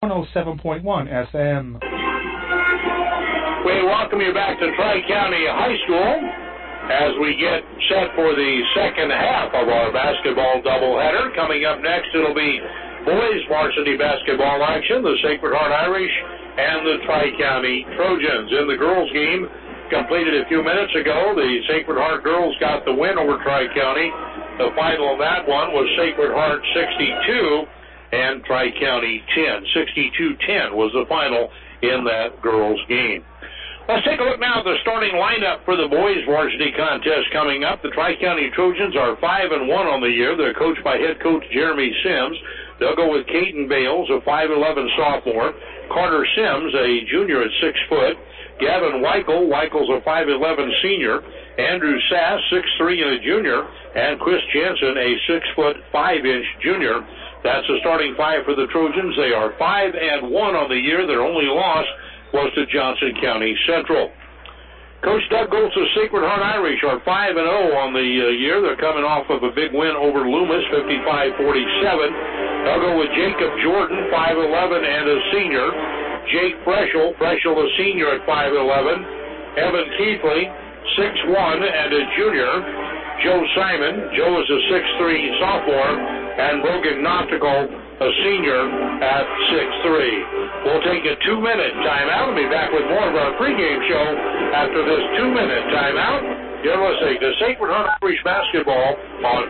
107.1 FM. We welcome you back to Tri-County High School as we get set for the second half of our basketball doubleheader. Coming up next, it'll be boys varsity basketball action, the Sacred Heart Irish and the Tri-County Trojans. In the girls' game, completed a few minutes ago, the Sacred Heart girls got the win over Tri-County. The final of that one was Sacred Heart 62 and Tri-County 10. 62-10 was the final in that girls' game. Let's take a look now at the starting lineup for the boys varsity contest coming up. The Tri-County Trojans are 5-1 on the year. They're coached by head coach Jeremy Sims. They'll go with Caden Bales, a 5'11 sophomore. Carter Sims, a junior at 6 foot. Gavin Weichel's a 5'11 senior. Andrew Sass, 6'3 and a junior. And Chris Jensen, a 6'5" junior. That's the starting five for the Trojans. They are 5-1 on the year. Their only loss was to Johnson County Central. Coach Doug Goltz's Sacred Heart Irish are 5-0 on the year. They're coming off of a big win over Loomis, 55-47. They'll go with Jacob Jordan, 5'11 and a senior. Jake Freschel a senior at 5'11. Evan Keithley, 6'1 and a junior. Joe Simon, Joe is a 6'3 sophomore. And Brogan Nautical, a senior at 6'3". We'll take a 2-minute timeout and be back with more of our pregame show after this 2-minute timeout. You're listening to Sacred Heart Irish Basketball on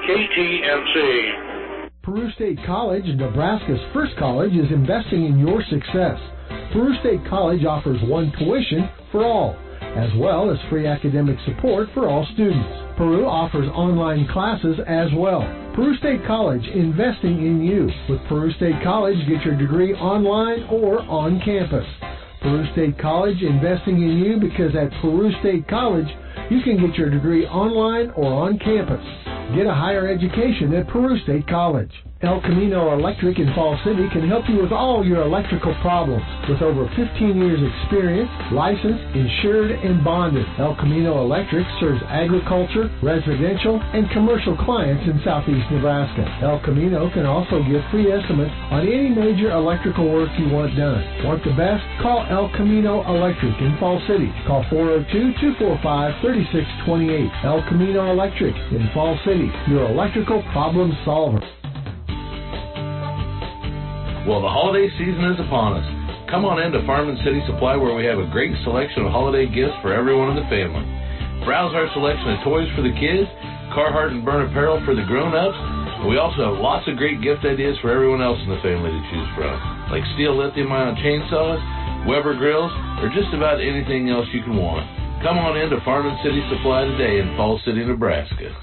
KTNC. Peru State College, Nebraska's first college, is investing in your success. Peru State College offers one tuition for all, as well as free academic support for all students. Peru offers online classes as well. Peru State College, investing in you. With Peru State College, get your degree online or on campus. Peru State College, investing in you, because at Peru State College, you can get your degree online or on campus. Get a higher education at Peru State College. El Camino Electric in Fall City can help you with all your electrical problems. With over 15 years experience, licensed, insured, and bonded, El Camino Electric serves agriculture, residential, and commercial clients in southeast Nebraska. El Camino can also give free estimates on any major electrical work you want done. Want the best? Call El Camino Electric in Fall City. Call 402-245-3628. El Camino Electric in Fall City, your electrical problem solver. Well, the holiday season is upon us. Come on in to Farm & City Supply, where we have a great selection of holiday gifts for everyone in the family. Browse our selection of toys for the kids, Carhartt and Byrne apparel for the grown-ups, and we also have lots of great gift ideas for everyone else in the family to choose from, like Steel lithium-ion chainsaws, Weber grills, or just about anything else you can want. Come on in to Farm & City Supply today in Falls City, Nebraska.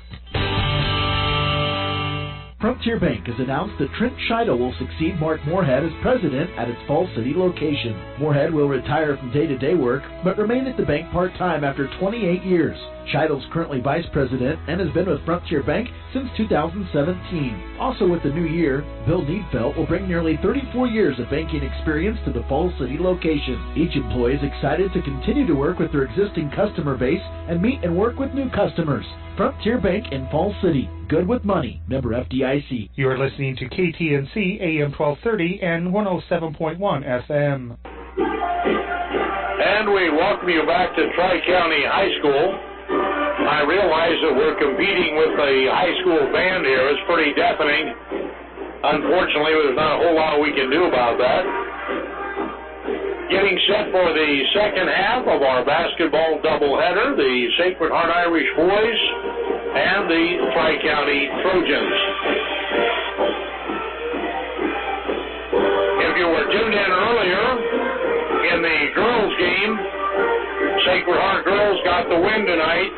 Frontier Bank has announced that Trent Scheidel will succeed Mark Moorhead as president at its Falls City location. Moorhead will retire from day-to-day work, but remain at the bank part-time after 28 years. Scheidel's currently vice president and has been with Frontier Bank since 2017. Also with the new year, Bill Needfelt will bring nearly 34 years of banking experience to the Falls City location. Each employee is excited to continue to work with their existing customer base and meet and work with new customers. Frontier Bank in Falls City. Good with money. Member FDIC. You're listening to KTNC AM 1230 and 107.1 FM. And we welcome you back to Tri-County High School. I realize that we're competing with a high school band here. It's pretty deafening. Unfortunately, there's not a whole lot we can do about that. Getting set for the second half of our basketball doubleheader, the Sacred Heart Irish boys and the Tri-County Trojans. If you were tuned in earlier, in the girls' game, Sacred Heart girls got the win tonight.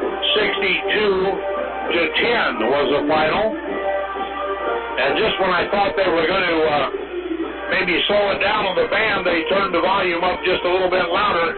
62-10 was the final. And just when I thought they were going to maybe slow it down on the band, they turned the volume up just a little bit louder.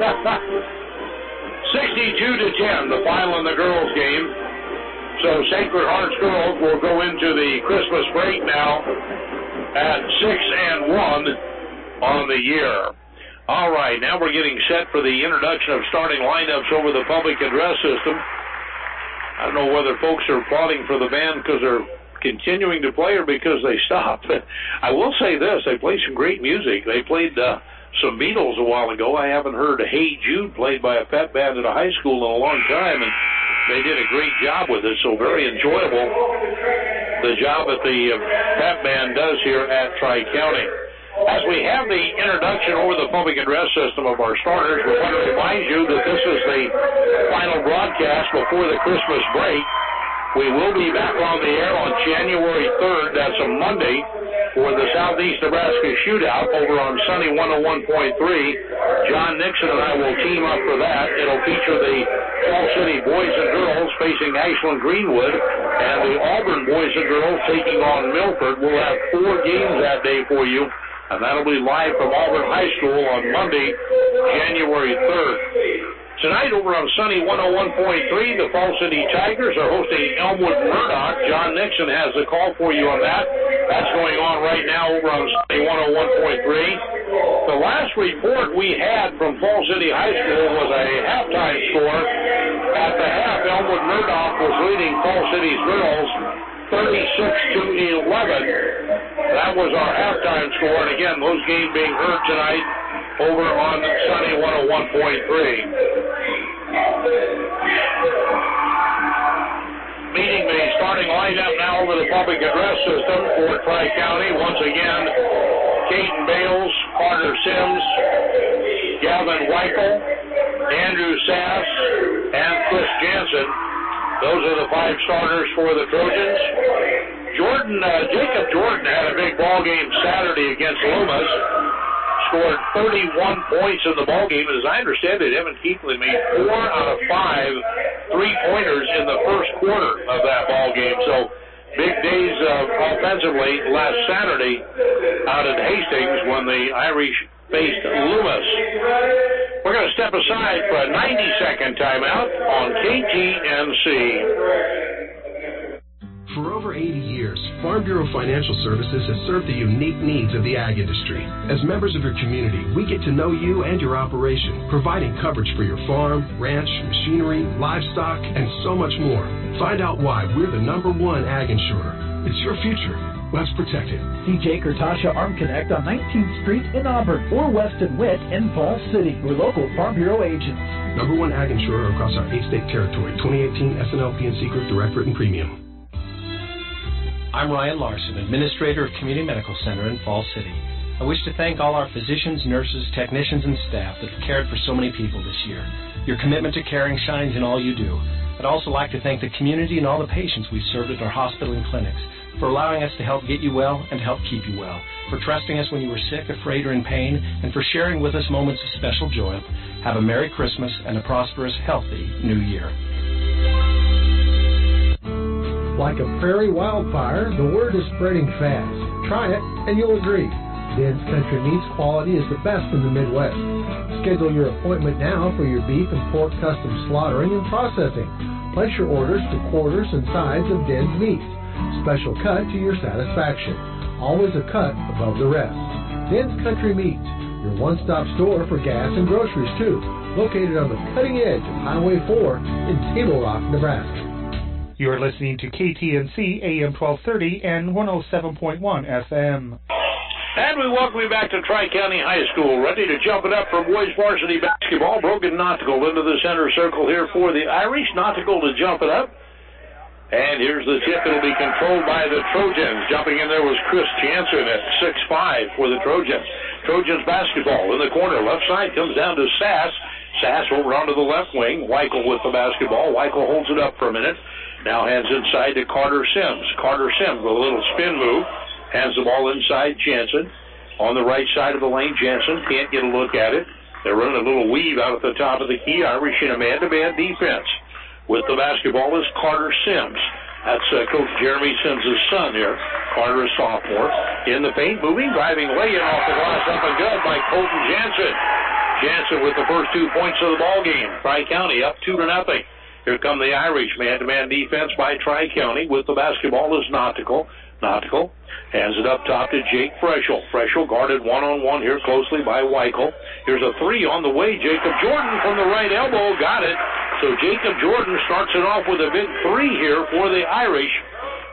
62-10, the final in the girls' game. So Sacred Heart's girls will go into the Christmas break now at 6-1 on the year. All right, now we're getting set for the introduction of starting lineups over the public address system. I don't know whether folks are applauding for the band because they're continuing to play or because they stopped. I will say this, they play some great music. They played some Beatles a while ago. I haven't heard Hey Jude played by a pep band at a high school in a long time, and they did a great job with it, so very enjoyable, the job that the pep band does here at Tri-County. As we have the introduction over the public address system of our starters, we want to remind you that this is the final broadcast before the Christmas break. We will be back on the air on January 3rd, that's a Monday, for the Southeast Nebraska Shootout over on Sunny 101.3. John Nixon and I will team up for that. It'll feature the Falls City boys and girls facing Ashland Greenwood, and the Auburn boys and girls taking on Milford. We'll have 4 games that day for you, and that'll be live from Auburn High School on Monday, January 3rd. Tonight over on Sunny 101.3, the Falls City Tigers are hosting Elmwood Murdoch. John Nixon has the call for you on that. That's going on right now over on Sunny 101.3. The last report we had from Falls City High School was a halftime score. At the half, Elmwood Murdoch was leading Falls City's girls 36-11. That was our halftime score, and again, those games being heard tonight over on Sunny 101.3. Meeting the starting lineup now over the public address system for Tri-County. Once again, Caden Bales, Carter Sims, Gavin Weichel, Andrew Sass, and Chris Jansen. Those are the 5 starters for the Trojans. Jacob Jordan had a big ball game Saturday against Loomis. Scored 31 points in the ball game. As I understand it, Evan Keithley made 4 out of 5 3-pointers in the first quarter of that ball game. So big days offensively last Saturday out at Hastings when the Irish faced Loomis. We're going to step aside for a 90-second timeout on KTNC. For over 80 years, Farm Bureau Financial Services has served the unique needs of the ag industry. As members of your community, we get to know you and your operation, providing coverage for your farm, ranch, machinery, livestock, and so much more. Find out why we're the #1 ag insurer. It's your future. Let's protect it. See Jake or Tasha Arm Connect on 19th Street in Auburn or Weston Witt in Falls City. Your local Farm Bureau agents. #1 ag insurer across our 8-state territory. 2018 SNL PNC Group Direct Written Premium. I'm Ryan Larson, Administrator of Community Medical Center in Falls City. I wish to thank all our physicians, nurses, technicians, and staff that have cared for so many people this year. Your commitment to caring shines in all you do. I'd also like to thank the community and all the patients we've served at our hospital and clinics for allowing us to help get you well and to help keep you well, for trusting us when you were sick, afraid, or in pain, and for sharing with us moments of special joy. Have a Merry Christmas and a prosperous, healthy New Year. Like a prairie wildfire, the word is spreading fast. Try it, and you'll agree. Dan's Country Meats quality is the best in the Midwest. Schedule your appointment now for your beef and pork custom slaughtering and processing. Place your orders to quarters and sides of Dan's Meats. Special cut to your satisfaction. Always a cut above the rest. Dan's Country Meats, your one-stop store for gas and groceries, too. Located on the cutting edge of Highway 4 in Table Rock, Nebraska. You're listening to KTNC AM 1230 and 107.1 FM. And we welcome you back to Tri-County High School, ready to jump it up for boys varsity basketball. Brogan Nautical into the center circle here for the Irish. Nautical to jump it up. And here's the tip. It'll be controlled by the Trojans. Jumping in there was Chris Jansen at 6'5" for the Trojans. Trojans basketball in the corner. Left side comes down to Sass. Sass over onto the left wing. Weichel with the basketball. Weichel holds it up for a minute. Now hands inside to Carter Sims. Carter Sims with a little spin move. Hands the ball inside Jansen. On the right side of the lane, Jansen can't get a look at it. They're running a little weave out at the top of the key. Irish in a man-to-man defense. With the basketball is Carter Sims. That's Coach Jeremy Sims' son here. Carter, a sophomore. In the paint, moving, driving, lay-in off the glass, up and good by Colton Jansen. Jansen with the first 2 points of the ball game. Tri-County up 2-0. Here come the Irish. Man-to-man defense by Tri-County. With the basketball is Nautical. Nautical hands it up top to Jake Freschel. Freschel guarded one-on-one here closely by Weichel. Here's a 3 on the way. Jacob Jordan from the right elbow. Got it. So Jacob Jordan starts it off with a big 3 here for the Irish.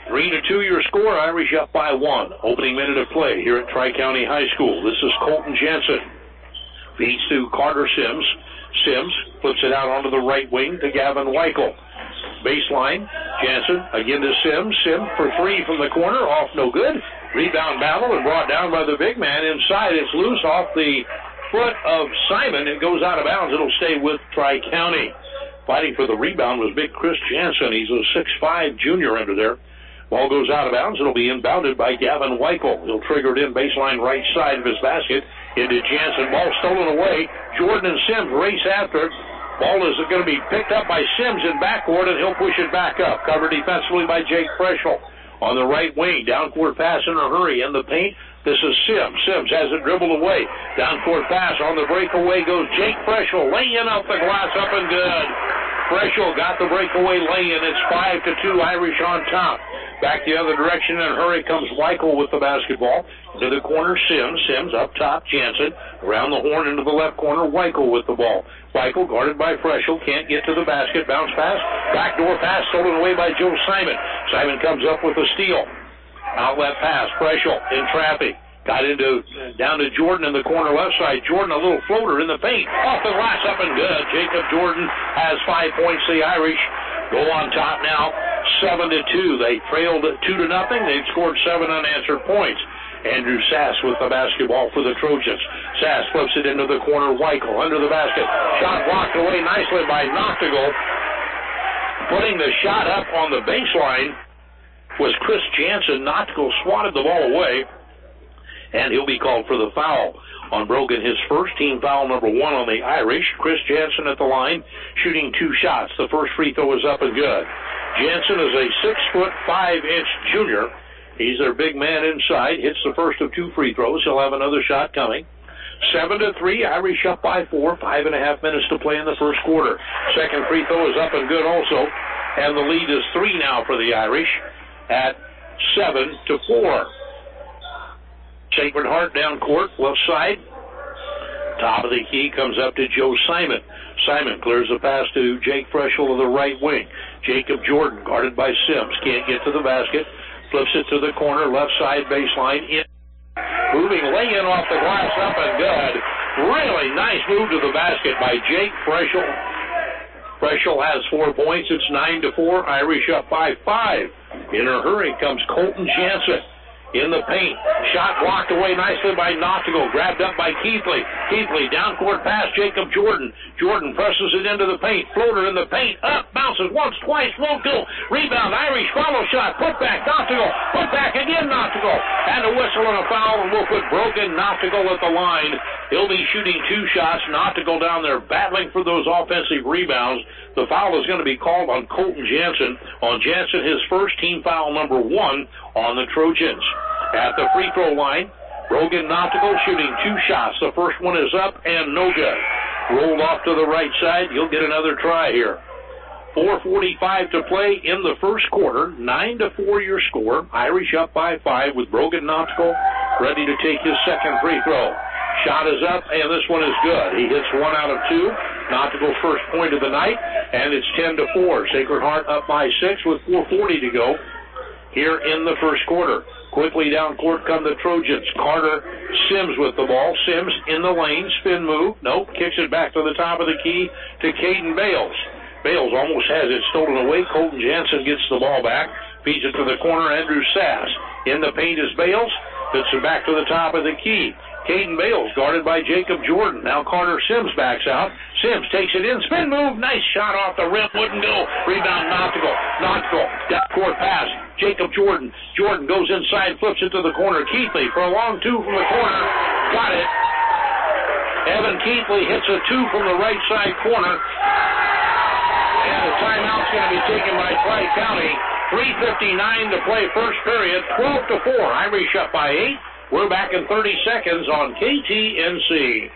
3-2 your score. Irish up by 1. Opening minute of play here at Tri-County High School. This is Colton Jansen. Feeds to Carter Sims. Sims flips it out onto the right wing to Gavin Weichel. Baseline. Jansen again to Sims. Sims for 3 from the corner. Off no good. Rebound battle and brought down by the big man. Inside it's loose off the foot of Simon. It goes out of bounds. It'll stay with Tri-County. Fighting for the rebound was big Chris Jansen. He's a 6'5 junior under there. Ball goes out of bounds. It'll be inbounded by Gavin Weichel. He'll trigger it in baseline right side of his basket into Jansen. Ball stolen away. Jordan and Sims race after it. Ball is going to be picked up by Sims in backcourt, and he'll push it back up. Covered defensively by Jake Freschel. On the right wing, down court pass in a hurry. In the paint, this is Sims. Sims has it dribbled away. Down court pass. On the breakaway goes Jake Freschel. Laying up the glass up and good. Freschel got the breakaway lay-in. It's 5-2, Irish on top. Back the other direction and hurry comes Weichel with the basketball. To the corner, Sims. Sims up top, Jansen. Around the horn into the left corner, Weichel with the ball. Weichel guarded by Freschel. Can't get to the basket. Bounce pass. Backdoor pass stolen away by Joe Simon. Simon comes up with a steal. Outlet pass. Freschel in traffic. Got down to Jordan in the corner left side. Jordan a little floater in the paint. Off the glass up and good. Jacob Jordan has 5 points. The Irish go on top now 7-2. They trailed 2-0. They've scored 7 unanswered points. Andrew Sass with the basketball for the Trojans. Sass flips it into the corner. Weichel under the basket. Shot blocked away nicely by Noctigal. Putting the shot up on the baseline was Chris Jansen. Noctigal swatted the ball away. And he'll be called for the foul on Brogan, his first team foul number 1 on the Irish. Chris Jansen at the line, shooting 2 shots. The first free throw is up and good. Jansen is a 6'5" junior. He's their big man inside. Hits the first of 2 free throws. He'll have another shot coming. 7-3, Irish up by 4. 5.5 minutes to play in the first quarter. Second free throw is up and good also. And the lead is 3 now for the Irish at 7-4. Sacred Heart down court, left side. Top of the key comes up to Joe Simon. Simon clears the pass to Jake Freschel of the right wing. Jacob Jordan guarded by Sims. Can't get to the basket. Flips it to the corner, left side baseline. In. Moving lay-in off the glass, up and good. Really nice move to the basket by Jake Freschel. Freschel has 4 points. It's 9-4. Irish up by 5. In a hurry comes Colton Jansen. In the paint. Shot blocked away nicely by Noctigal. Grabbed up by Keithley. Keithley, down court pass, Jacob Jordan. Jordan presses it into the paint. Floater in the paint. Up, bounces once, twice, won't go. Rebound, Irish follow shot. Put back, Noctigal. Put back again, Noctigal. And a whistle and a foul, and we'll put Brogan Noctigal at the line. He'll be shooting 2 shots. Noctigal down there battling for those offensive rebounds. The foul is going to be called on Colton Jansen. On Jansen, his first team foul number 1 on the Trojans. At the free throw line, Brogan Noctigal shooting 2 shots. The first one is up and no good. Rolled off to the right side. You'll get another try here. 4:45 to play in the first quarter. 9-4 your score. Irish up by 5 with Brogan Noctigal ready to take his second free throw. Shot is up, and this one is good. He hits 1 out of 2. Noctigal's first point of the night, and it's 10-4. Sacred Heart up by 6 with 4:40 to go here in the first quarter. Quickly down court come the Trojans. Carter Sims with the ball. Sims in the lane. Spin move. Nope. Kicks it back to the top of the key to Caden Bales. Bales almost has it stolen away. Colton Jansen gets the ball back. Feeds it to the corner. Andrew Sass. In the paint is Bales. Fits it back to the top of the key. Caden Bales guarded by Jacob Jordan. Now Carter Sims backs out. Sims takes it in. Spin move. Nice shot off the rim. Wouldn't go. Rebound Noctigal. Noctigal. Down court pass. Jacob Jordan. Jordan goes inside. Flips it to the corner. Keithley for a long 2 from the corner. Got it. Evan Keithley hits a 2 from the right side corner. And the timeout's going to be taken by Tri-County. 3:59 to play first period. 12-4. Irish up by 8. We're back in 30 seconds on KTNC.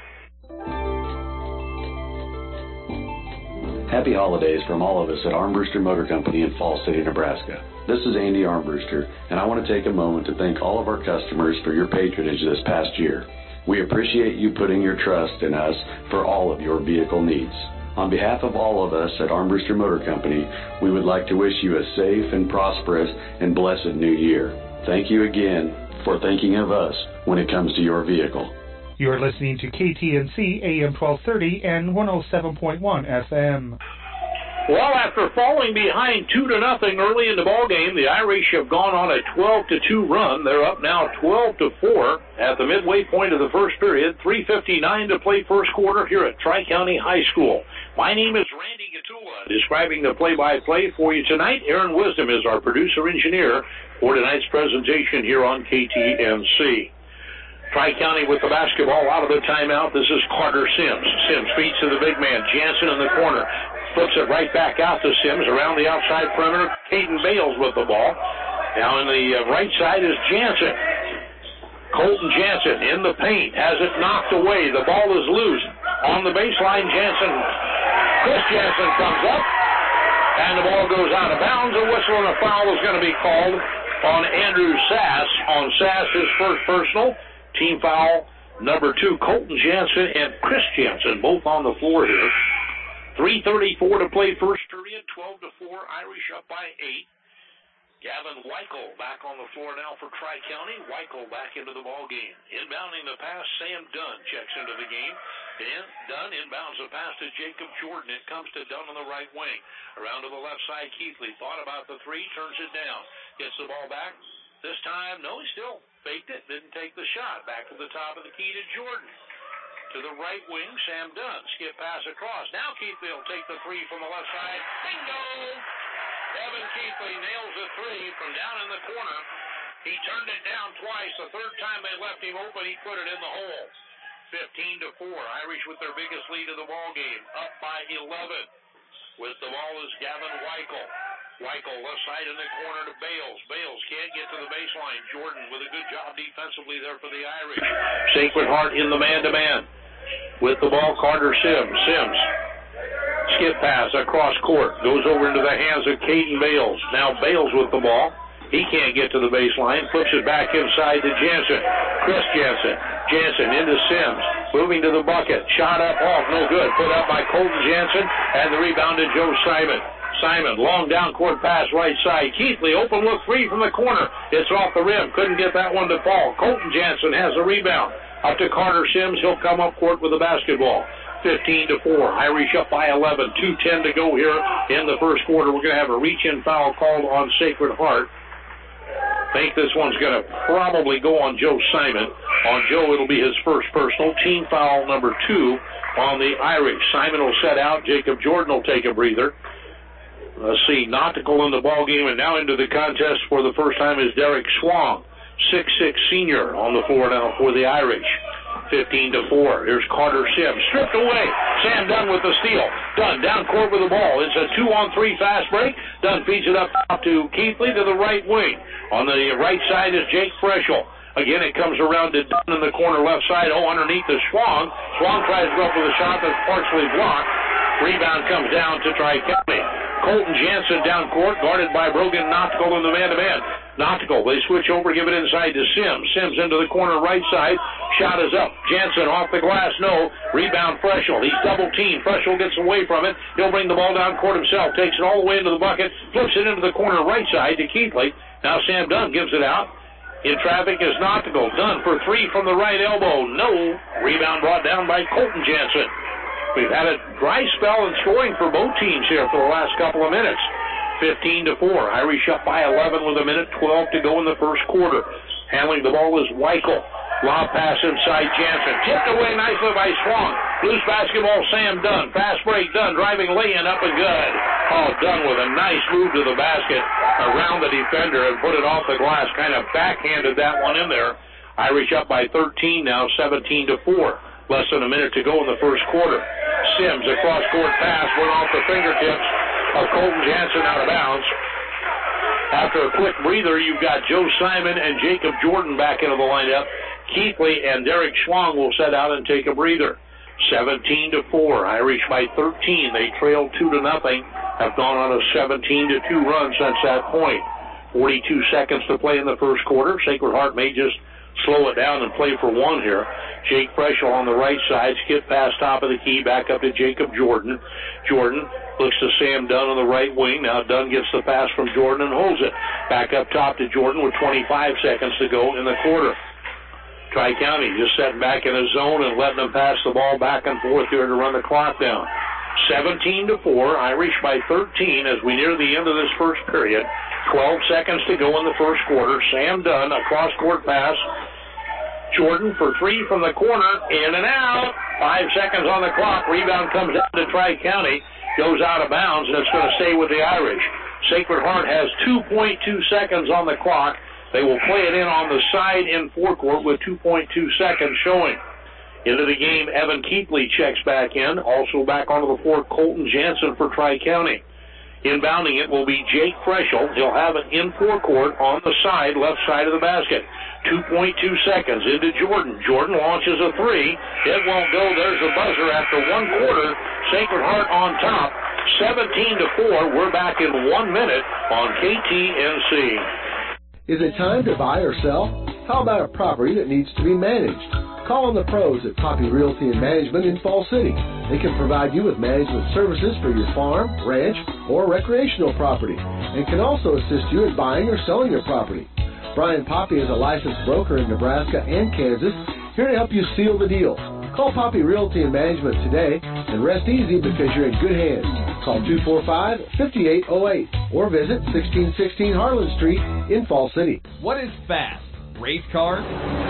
Happy holidays from all of us at Armbruster Motor Company in Falls City, Nebraska. This is Andy Armbruster, and I want to take a moment to thank all of our customers for your patronage this past year. We appreciate you putting your trust in us for all of your vehicle needs. On behalf of all of us at Armbruster Motor Company, we would like to wish you a safe and prosperous and blessed new year. Thank you again for thinking of us when it comes to your vehicle. You're listening to KTNC AM 1230 and 107.1 FM. Well, after falling behind 2-0 early in the ball game, the Irish have gone on a 12-2 run. They're up now 12-4 at the midway point of the first period. 3:59 to play first quarter here at Tri-County High School. My name is Randy Gatula, describing the play-by-play for you tonight. Aaron Wisdom is our producer-engineer for tonight's presentation here on KTNC. Tri-County with the basketball out of the timeout. This is Carter Sims. Sims feeds to the big man, Jansen in the corner. Flips it right back out to Sims around the outside perimeter. Caden Bales with the ball. Now on the right side is Jansen. Colton Jansen in the paint. Has it knocked away. The ball is loose. On the baseline, Chris Jansen comes up. And the ball goes out of bounds. A whistle and a foul is going to be called on Andrew Sass. On Sass, his first personal. Team foul number 2, Colton Jansen and Chris Jansen, both on the floor here. 3:34 to play first period, 12-4, Irish up by 8. Gavin Weichel back on the floor now for Tri-County. Weichel back into the ball game. Inbounding the pass, Sam Dunn checks into the game. And Dunn inbounds the pass to Jacob Jordan. It comes to Dunn on the right wing. Around to the left side, Keithley thought about the three, turns it down. Gets the ball back. This time, no, he still faked it, didn't take the shot. Back to the top of the key to Jordan. To the right wing, Sam Dunn. Skip pass across. Now Keithley will take the three from the left side. Bingo! Evan Keithley nails the three from down in the corner. He turned it down twice. The third time they left him open, he put it in the hole. 15-4. Irish with their biggest lead of the ball game. Up by 11. With the ball is Gavin Weichel. Weichel left side in the corner to Bales. Bales can't get to the baseline. Jordan with a good job defensively there for the Irish. Sacred Heart in the man-to-man. With the ball, Carter Sims. Sims. Skip pass across court. Goes over into the hands of Caden Bales. Now Bales with the ball. He can't get to the baseline. Flips it back inside to Jansen. Chris Jansen. Jansen into Sims. Moving to the bucket. Shot up off. No good. Put up by Colton Jansen. And the rebound to Joe Simon. Simon, long down court pass right side. Keithley, open look free from the corner. It's off the rim. Couldn't get that one to fall. Colton Jansen has a rebound. Up to Carter Sims. He'll come up court with the basketball. 15-4. Irish up by 11. 2:10 to go here in the first quarter. We're going to have a reach-in foul called on Sacred Heart. I think this one's going to probably go on Joe Simon. On Joe, it'll be his first personal. Team foul number 2 on the Irish. Simon will set out. Jacob Jordan will take a breather. Let's see, Nautical in the ball game, and now into the contest for the first time is Derek Schwang, 6'6" senior on the floor now for the Irish. 15-4. Here's Carter Sims. Stripped away. Sam Dunn with the steal. Dunn down court with the ball. It's a 2-on-3 fast break. Dunn feeds it up to Keithley to the right wing. On the right side is Jake Freschel. Again, it comes around to Dunn in the corner left side. Oh, underneath is Schwang. Schwang tries to go up with a shot that's partially blocked. Rebound comes down to Tri-County. Colton Jansen down court, guarded by Brogan Nautical in the man-to-man. Nautical, they switch over, give it inside to Sims. Sims into the corner right side. Shot is up. Jansen off the glass, no. Rebound Freschel. He's double-teamed. Freschel gets away from it. He'll bring the ball down court himself. Takes it all the way into the bucket. Flips it into the corner right side to Keithley. Now Sam Dunn gives it out. In traffic is Nautical. Dunn for three from the right elbow. No. Rebound brought down by Colton Jansen. We've had a dry spell in scoring for both teams here for the last couple of minutes. 15-4. Irish up by 11 with 1:12 to go in the first quarter. Handling the ball is Weichel. Lob pass inside Jansen. Tipped away nicely by Schwang. Loose basketball, Sam Dunn. Fast break, Dunn driving lay-in up and good. Oh, Dunn with a nice move to the basket around the defender and put it off the glass. Kind of backhanded that one in there. Irish up by 13 now, 17-4. Less than a minute to go in the first quarter. Sims, a cross-court pass, went off the fingertips of Colton Jansen out of bounds. After a quick breather, you've got Joe Simon and Jacob Jordan back into the lineup. Keithley and Derek Schwang will set out and take a breather. 17-4. Irish by 13. They trailed 2-0. Have gone on a 17-2 run since that point. 42 seconds to play in the first quarter. Sacred Heart may just slow it down and play for one here. Jake Freschel on the right side, skip past top of the key, back up to Jacob Jordan. Jordan looks to Sam Dunn on the right wing. Now Dunn gets the pass from Jordan and holds it. Back up top to Jordan with 25 seconds to go in the quarter. Tri-County just setting back in a zone and letting them pass the ball back and forth here to run the clock down. 17-4, Irish by 13 as we near the end of this first period. 12 seconds to go in the first quarter. Sam Dunn, a cross-court pass. Jordan for three from the corner, in and out. 5 seconds on the clock. Rebound comes down to Tri-County, goes out of bounds, and it's going to stay with the Irish. Sacred Heart has 2.2 seconds on the clock. They will play it in on the side in forecourt with 2.2 seconds showing. Into the game, Evan Keepley checks back in. Also back onto the floor, Colton Jansen for Tri-County. Inbounding it will be Jake Freschel. He'll have it in forecourt on the side, left side of the basket. 2.2 seconds into Jordan. Jordan launches a three. It won't go. There's the buzzer after one quarter. Sacred Heart on top. 17-4. We're back in 1 minute on KTNC. Is it time to buy or sell? How about a property that needs to be managed? Call on the pros at Poppy Realty and Management in Fall City. They can provide you with management services for your farm, ranch, or recreational property, and can also assist you in buying or selling your property. Brian Poppy is a licensed broker in Nebraska and Kansas, here to help you seal the deal. Call Poppy Realty and Management today and rest easy because you're in good hands. Call 245-5808 or visit 1616 Harlan Street in Fall City. What is fast? Race cars?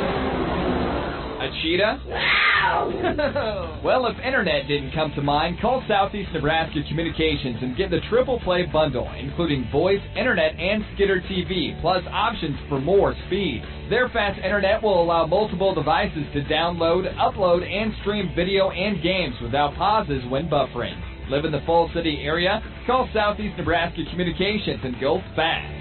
A cheetah? Well, if internet didn't come to mind, call Southeast Nebraska Communications and get the Triple Play bundle, including voice, internet, and Skitter TV, plus options for more speed. Their fast internet will allow multiple devices to download, upload, and stream video and games without pauses when buffering. Live in the Fall City area? Call Southeast Nebraska Communications and go fast.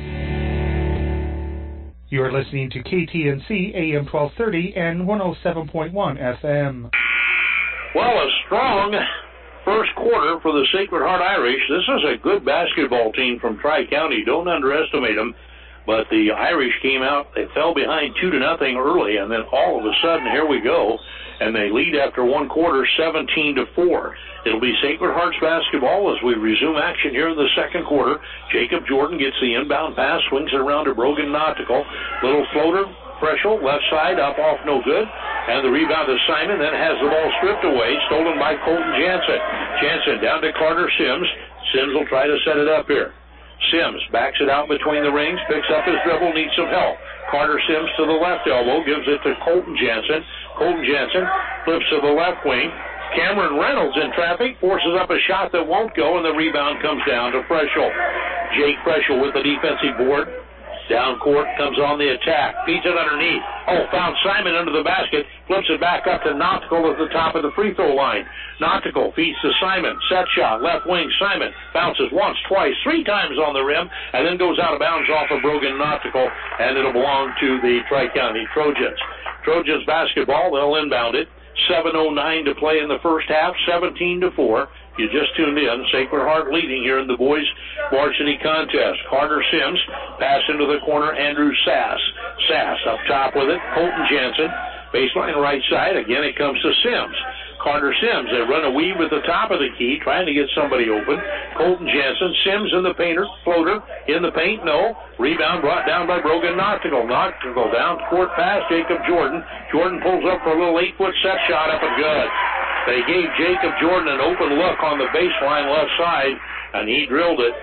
You are listening to KTNC AM 1230 and 107.1 FM. Well, a strong first quarter for the Sacred Heart Irish. This is a good basketball team from Tri-County. Don't underestimate them. But the Irish came out, they fell behind 2-0 early, and then all of a sudden, here we go, and they lead after one quarter 17-4. It'll be Sacred Hearts basketball as we resume action here in the second quarter. Jacob Jordan gets the inbound pass, swings it around to Brogan Nautical. Little floater, Freschel, left side, up off, no good. And the rebound to Simon, then has the ball stripped away, stolen by Colton Jansen. Jansen down to Carter Sims. Sims will try to set it up here. Sims backs it out between the rings, picks up his dribble, needs some help. Carter Sims to the left elbow, gives it to Colton Jansen. Colton Jansen flips to the left wing. Cameron Reynolds in traffic, forces up a shot that won't go, and the rebound comes down to Freschel. Jake Freschel with the defensive board. Down court, comes on the attack, feeds it underneath. Oh, found Simon under the basket, flips it back up to Nautical at the top of the free throw line. Nautical feeds to Simon, set shot, left wing, Simon bounces once, twice, 3 times on the rim, and then goes out of bounds off of Brogan Nautical, and it'll belong to the Tri-County Trojans. Trojans basketball, they'll inbound it. 7:09 to play in the first half, 17-4. You just tuned in. Sacred Heart leading here in the boys' varsity contest. Carter Sims, pass into the corner, Andrew Sass. Sass up top with it, Colton Jansen. Baseline right side, again it comes to Sims. Carter Sims, they run a weave at the top of the key, trying to get somebody open. Colton Jansen, Sims in the painter, floater, in the paint, no. Rebound brought down by Brogan Nautical. Nautical down court pass, Jacob Jordan. Jordan pulls up for a little 8-foot set shot up and good. They gave Jacob Jordan an open look on the baseline left side, and he drilled it.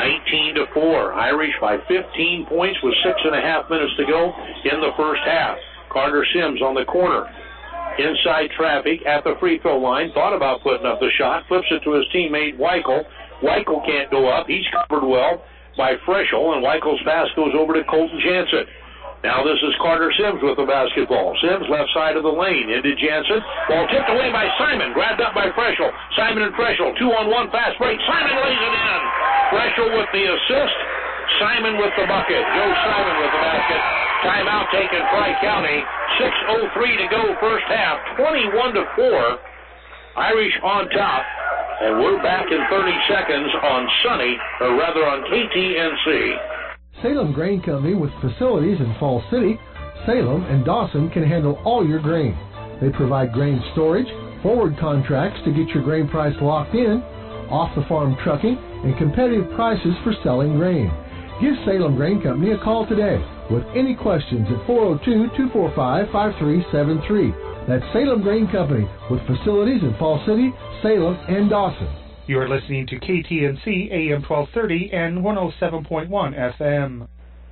19-4. Irish by 15 points with 6.5 minutes to go in the first half. Carter Sims on the corner. Inside traffic at the free throw line. Thought about putting up the shot. Flips it to his teammate Weichel. Weichel can't go up. He's covered well by Freschel, and Weichel's pass goes over to Colton Jansen. Now this is Carter Sims with the basketball. Sims left side of the lane into Jansen. Ball tipped away by Simon. Grabbed up by Freschel. Simon and Freschel. 2-on-1 fast break. Simon lays it in. Freschel with the assist. Simon with the bucket. Joe Simon with the basket. Timeout taken Tri-County. 6:03 to go first half. 21-4. Irish on top. And we're back in 30 seconds on KTNC. Salem Grain Company with facilities in Fall City, Salem and Dawson can handle all your grain. They provide grain storage, forward contracts to get your grain price locked in, off-the-farm trucking, and competitive prices for selling grain. Give Salem Grain Company a call today with any questions at 402-245-5373. That's Salem Grain Company with facilities in Fall City, Salem, and Dawson. You are listening to KTNC AM 1230 and 107.1 FM.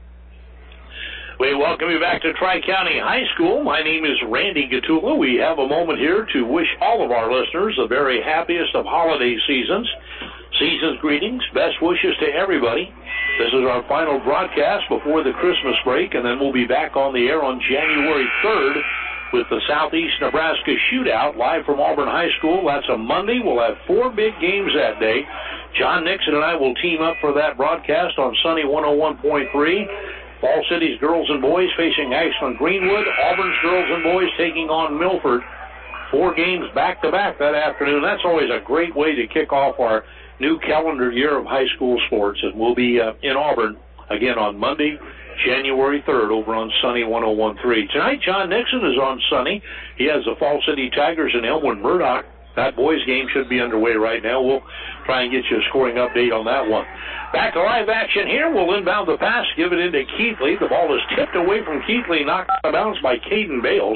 We welcome you back to Tri-County High School. My name is Randy Gatula. We have a moment here to wish all of our listeners the very happiest of holiday seasons. Season's greetings, best wishes to everybody. This is our final broadcast before the Christmas break, and then we'll be back on the air on January 3rd with the Southeast Nebraska Shootout live from Auburn High School. That's a Monday. We'll have 4 big games that day. John Nixon and I will team up for that broadcast on Sunny 101.3. Fall City's girls and boys facing Ashland Greenwood. Auburn's girls and boys taking on Milford. 4 games back-to-back that afternoon. That's always a great way to kick off our new calendar year of high school sports. And we'll be in Auburn again on Monday, January 3rd, over on Sunny 101.3. Tonight, John Nixon is on Sunny. He has the Fall City Tigers and Elmwood Murdoch. That boys' game should be underway right now. We'll try and get you a scoring update on that one. Back to live action here. We'll inbound the pass, give it into Keithley. The ball is tipped away from Keithley, knocked out of bounds by Caden Bales.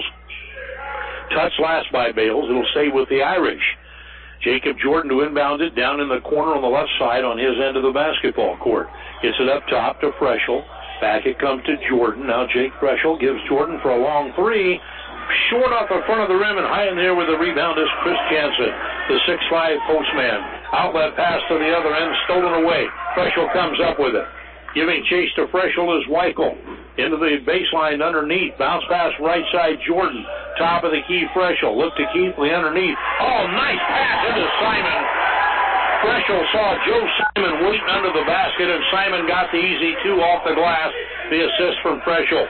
Touched last by Bales. It'll stay with the Irish. Jacob Jordan to inbound it down in the corner on the left side on his end of the basketball court. Gets it up top to Freschel. Back it comes to Jordan. Now Jake Freschel gives Jordan for a long 3. Short off the front of the rim and high in there with the rebound is Chris Jansen, the 6'5 postman. Outlet pass to the other end, stolen away. Freschel comes up with it. Giving chase to Freschel is Weichel. Into the baseline underneath. Bounce pass right side Jordan. Top of the key Freschel. Look to Keithley underneath. Oh, nice pass into Simon. Freschel saw Joe Simon waiting under the basket, and Simon got the easy 2 off the glass. The assist from Freschel.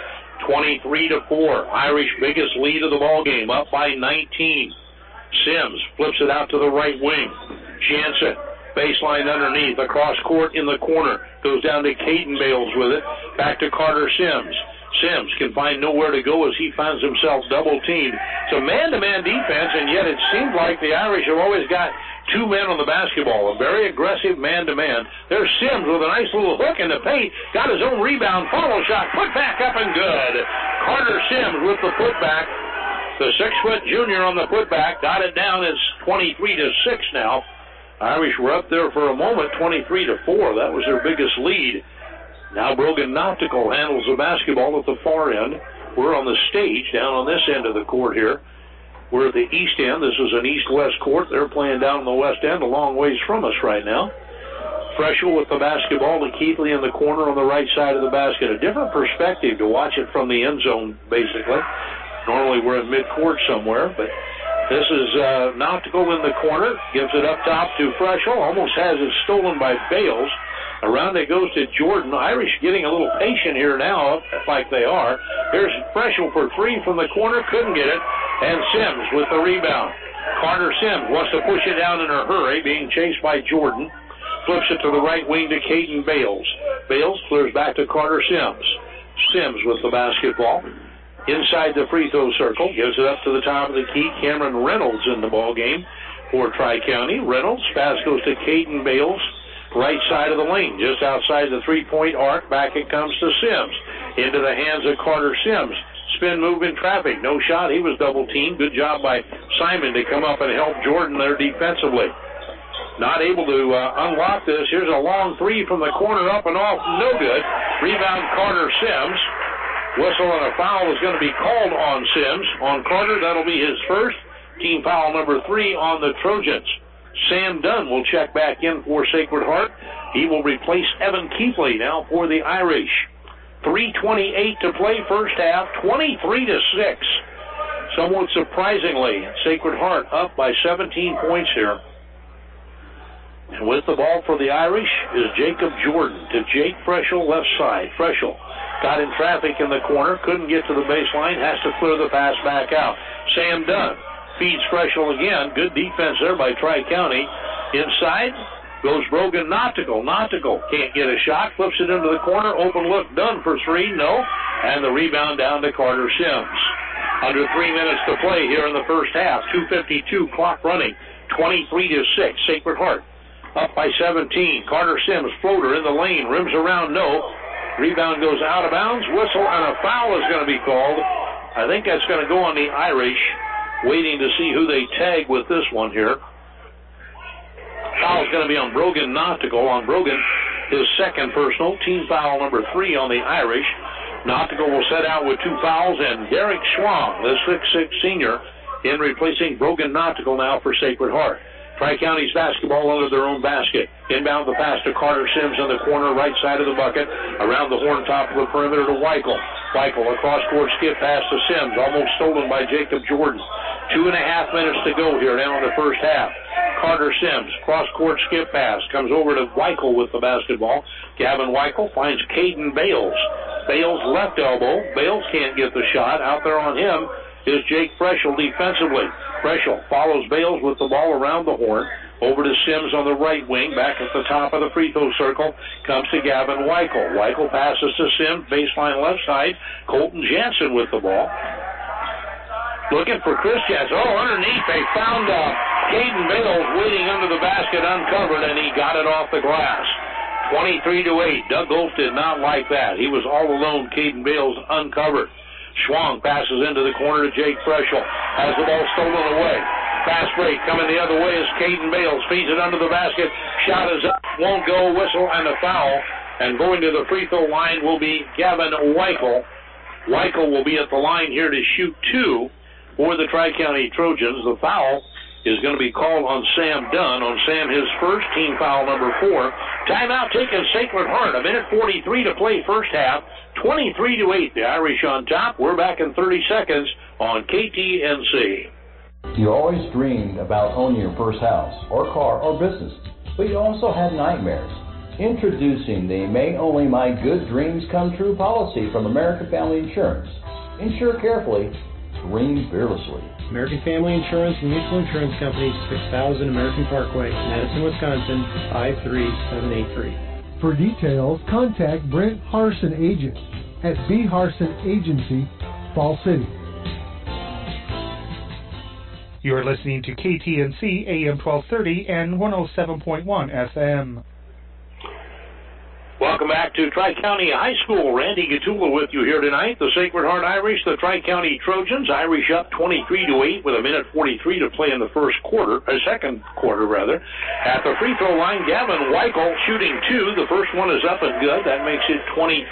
23-4. Irish biggest lead of the ball game, up by 19. Sims flips it out to the right wing. Jansen, baseline underneath, across court in the corner. Goes down to Caden Bales with it. Back to Carter Sims. Sims can find nowhere to go as he finds himself double-teamed. It's a man-to-man defense, and yet it seems like the Irish have always got 2 men on the basketball, a very aggressive man-to-man. There's Sims with a nice little hook in the paint, got his own rebound, follow shot, put back up and good. Carter Sims with the putback. The 6-foot junior on the putback got it down. It's 23-6 now. Irish were up there for a moment, 23-4. That was their biggest lead. Now Brogan Nautical handles the basketball at the far end. We're on the stage down on this end of the court here. We're at the east end. This is an east-west court. They're playing down on the west end, a long ways from us right now. Freschel with the basketball to Keithley in the corner on the right side of the basket. A different perspective to watch it from the end zone, basically. Normally we're in mid-court somewhere, but this is Nautical in the corner. Gives it up top to Freschel. Almost has it stolen by Bales. Around it goes to Jordan. Irish getting a little patient here now, like they are. Here's Freschel for 3 from the corner. Couldn't get it. And Sims with the rebound. Carter Sims wants to push it down in a hurry, being chased by Jordan. Flips it to the right wing to Caden Bales. Bales clears back to Carter Sims. Sims with the basketball. Inside the free throw circle. Gives it up to the top of the key. Cameron Reynolds in the ball game for Tri-County. Reynolds. Pass goes to Caden Bales. Right side of the lane, just outside the three-point arc. Back it comes to Sims. Into the hands of Carter Sims. Spin move in traffic. No shot. He was double-teamed. Good job by Simon to come up and help Jordan there defensively. Not able to unlock this. Here's a long 3 from the corner, up and off. No good. Rebound Carter Sims. Whistle and a foul is going to be called on Sims. On Carter, that'll be his first. Team foul number 3 on the Trojans. Sam Dunn will check back in for Sacred Heart. He will replace Evan Keithley now for the Irish. 3:28 to play first half, 23-6. Somewhat surprisingly, Sacred Heart up by 17 points here. And with the ball for the Irish is Jacob Jordan to Jake Freschel, left side. Freschel got in traffic in the corner, couldn't get to the baseline, has to clear the pass back out. Sam Dunn feeds Freschel again. Good defense there by Tri-County. Inside, goes Brogan Nautical. Nautical can't get a shot, flips it into the corner, open look, done for three, no, and the rebound down to Carter Sims. Under 3 minutes to play here in the first half, 2:52 clock running, 23-6, Sacred Heart up by 17. Carter Sims, floater in the lane, rims around, no. Rebound goes out of bounds, whistle, and a foul is going to be called. I think that's going to go on the Irish, waiting to see who they tag with this one here. Foul's going to be on Brogan Nautical. On Brogan, his second personal, team foul number 3 on the Irish. Nautical will set out with 2 fouls, and Derek Schwang, the 6'6 senior, in replacing Brogan Nautical now for Sacred Heart. Tri-Counties basketball under their own basket. Inbound the pass to Carter Sims in the corner, right side of the bucket. Around the horn top of the perimeter to Weichel. Weichel, a cross-court skip pass to Sims, almost stolen by Jacob Jordan. 2.5 minutes to go here now in the first half. Carter Sims, cross-court skip pass, comes over to Weichel with the basketball. Gavin Weichel finds Caden Bales. Bales left elbow. Bales can't get the shot. Out there on him is Jake Freschel defensively. Freschel follows Bales with the ball around the horn. Over to Sims on the right wing. Back at the top of the free throw circle comes to Gavin Weichel. Weichel passes to Sims, baseline left side. Colton Jansen with the ball. Looking for Chris Jansen. Oh, underneath they found Caden Bales waiting under the basket uncovered, and he got it off the glass. 23-8. Doug Golf did not like that. He was all alone. Caden Bales uncovered. Schwang passes into the corner to Jake Freschel. Has the ball stolen away. Fast break coming the other way is Caden Bales. Feeds it under the basket. Shot is up. Won't go. Whistle and a foul. And going to the free throw line will be Gavin Weichel. Weichel will be at the line here to shoot 2 for the Tri-County Trojans. The foul is going to be called on Sam Dunn. On Sam, his first, team foul number 4. Timeout taken, Sacred Heart. 1:43 to play first half. 23-8, the Irish on top. We're back in 30 seconds on KTNC. You always dreamed about owning your first house or car or business, but you also had nightmares. Introducing the May Only My Good Dreams Come True policy from American Family Insurance. Insure carefully, dream fearlessly. American Family Insurance and Mutual Insurance Company, 6000 American Parkway, Madison, Wisconsin, 53783. For details, contact Brent Harson Agent at B. Harson Agency, Fall City. You're listening to KTNC AM 1230 and 107.1 FM. Welcome back to Tri-County High School. Randy Gatula with you here tonight. The Sacred Heart Irish, the Tri-County Trojans. Irish up 23-8 with 1:43 to play in the second quarter. At the free throw line, Gavin Weichel shooting 2. The first one is up and good. That makes it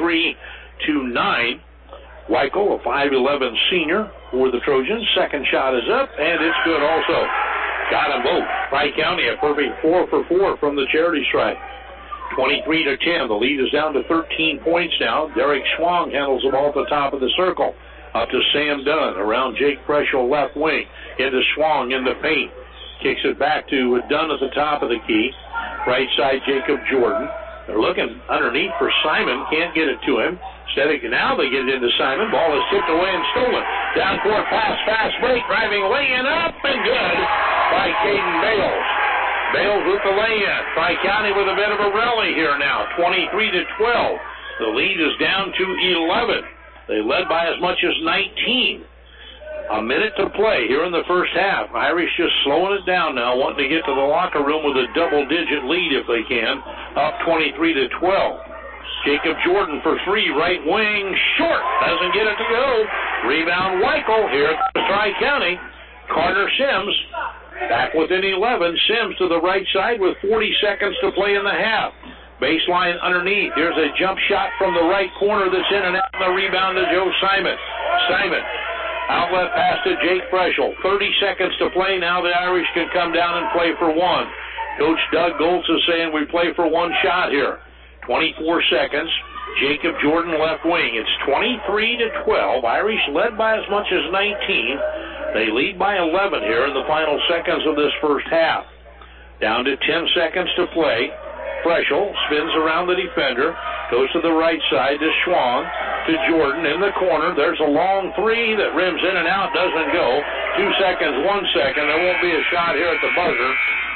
23-9. Weichel, a 5'11 senior for the Trojans. Second shot is up, and it's good also. Got them both. Tri-County a perfect 4 for 4 from the charity stripe. 23-10. The lead is down to 13 points now. Derek Schwang handles the ball at the top of the circle. Up to Sam Dunn. Around Jake Freschel left wing. Into Schwang in the paint. Kicks it back to Dunn at the top of the key. Right side, Jacob Jordan. They're looking underneath for Simon. Can't get it to him. Now they get it into Simon. Ball is tipped away and stolen. Down court pass, fast break. Driving lay-in up and good by Caden Bales. Bales with the lay-in. Tri-County with a bit of a rally here now. 23-12. The lead is down to 11. They led by as much as 19. A minute to play here in the first half. Irish just slowing it down now, wanting to get to the locker room with a double-digit lead if they can. Up 23-12. Jacob Jordan for 3, right wing, short. Doesn't get it to go. Rebound Weichel here at Tri-County. Carter Sims back within 11. Sims to the right side with 40 seconds to play in the half. Baseline underneath. There's a jump shot from the right corner that's in and out. The rebound to Joe Simon. Simon. Outlet pass to Jake Freschel. 30 seconds to play. Now the Irish can come down and play for 1. Coach Doug Goltz is saying we play for 1 shot here. 24 seconds. Jacob Jordan left wing. It's 23-12. Irish led by as much as 19. They lead by 11 here in the final seconds of this first half. Down to 10 seconds to play. Freschel spins around the defender. Goes to the right side to Schwang. To Jordan in the corner. There's a long 3 that rims in and out. Doesn't go. 2 seconds, 1 second. There won't be a shot here at the buzzer.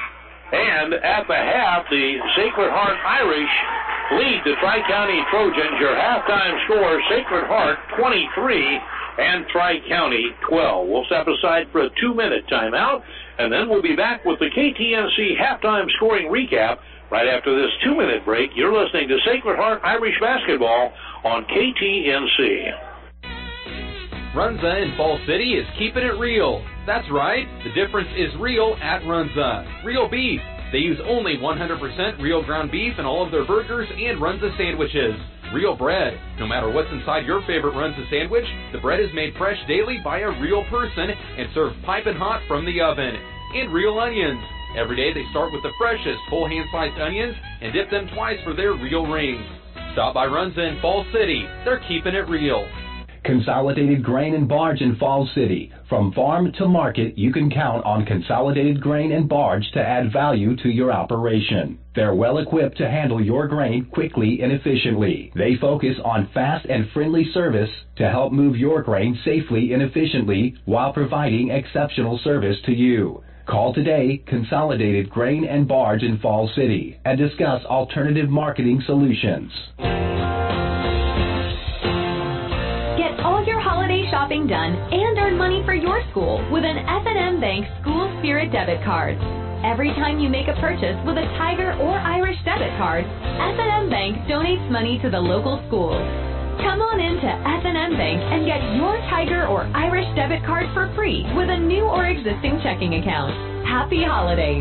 And at the half, the Sacred Heart Irish lead the Tri-County Trojans. Your halftime score, Sacred Heart 23 and Tri-County 12. We'll step aside for a 2-minute timeout, and then we'll be back with the KTNC halftime scoring recap right after this 2-minute break. You're listening to Sacred Heart Irish Basketball on KTNC. Runza in Fall City is keeping it real. That's right. The difference is real at Runza. Real beef. They use only 100% real ground beef in all of their burgers and Runza sandwiches. Real bread. No matter what's inside your favorite Runza sandwich, the bread is made fresh daily by a real person and served piping hot from the oven. And real onions. Every day they start with the freshest whole hand-sliced onions and dip them twice for their real rings. Stop by Runza in Fall City. They're keeping it real. Consolidated Grain and Barge in Falls City. From farm to market, you can count on Consolidated Grain and Barge to add value to your operation. They're well equipped to handle your grain quickly and efficiently. They focus on fast and friendly service to help move your grain safely and efficiently while providing exceptional service to you. Call today, Consolidated Grain and Barge in Falls City, and discuss alternative marketing solutions. All your holiday shopping done and earn money for your school with an F&M Bank School Spirit debit card. Every time you make a purchase with a Tiger or Irish debit card, F&M Bank donates money to the local schools. Come on into F&M Bank and get your Tiger or Irish debit card for free with a new or existing checking account. Happy holidays.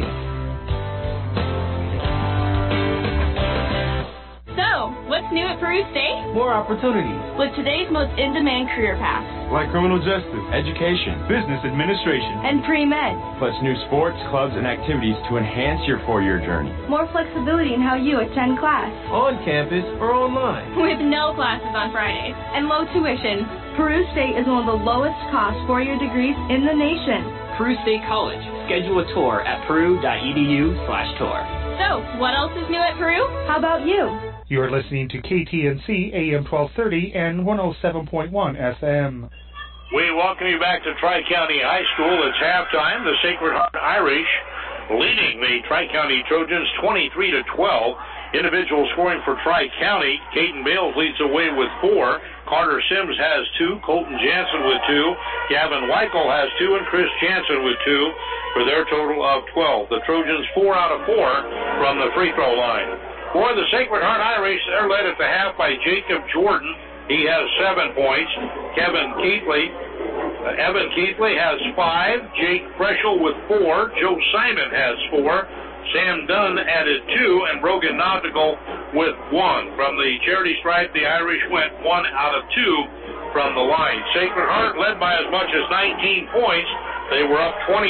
So, what's new at Peru State? More opportunities. With today's most in-demand career paths. Like criminal justice, education, business administration, and pre-med. Plus new sports, clubs, and activities to enhance your 4-year journey. More flexibility in how you attend class. On campus or online. With no classes on Fridays. And low tuition. Peru State is one of the lowest cost 4-year degrees in the nation. Peru State College. Schedule a tour at peru.edu/tour. So, what else is new at Peru? How about you? You are listening to KTNC AM 1230 and 107.1 FM. We welcome you back to Tri-County High School. It's halftime. The Sacred Heart Irish leading the Tri-County Trojans 23-12. Individual scoring for Tri-County. Caden Bales leads away with 4. Carter Sims has 2. Colton Jansen with 2. Gavin Weichel has 2. And Chris Jansen with 2 for their total of 12. The Trojans 4 out of 4 from the free throw line. For the Sacred Heart Irish, they're led at the half by Jacob Jordan. He has 7 points. Evan Keithley has 5. Jake Freschel with 4. Joe Simon has 4. Sam Dunn added 2. And Brogan Nautical with 1. From the charity stripe, the Irish went 1 out of 2 from the line. Sacred Heart led by as much as 19 points. They were up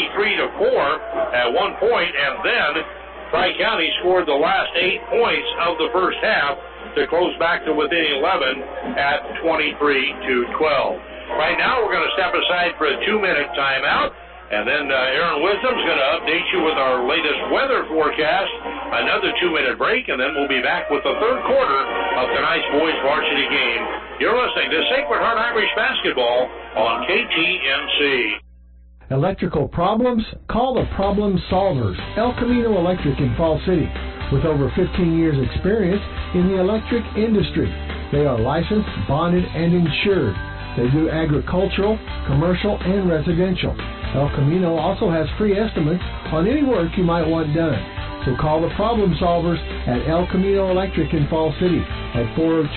23-4 at one point, and then Tri-County scored the last 8 points of the first half to close back to within 11 at 23-12. Right now, we're going to step aside for a 2-minute timeout, and then Aaron Wisdom's going to update you with our latest weather forecast. Another 2-minute break, and then we'll be back with the third quarter of tonight's boys varsity game. You're listening to Sacred Heart Irish Basketball on KTNC. Electrical problems? Call the Problem Solvers, El Camino Electric in Fall City. With over 15 years experience in the electric industry, they are licensed, bonded, and insured. They do agricultural, commercial, and residential. El Camino also has free estimates on any work you might want done. So call the Problem Solvers at El Camino Electric in Fall City at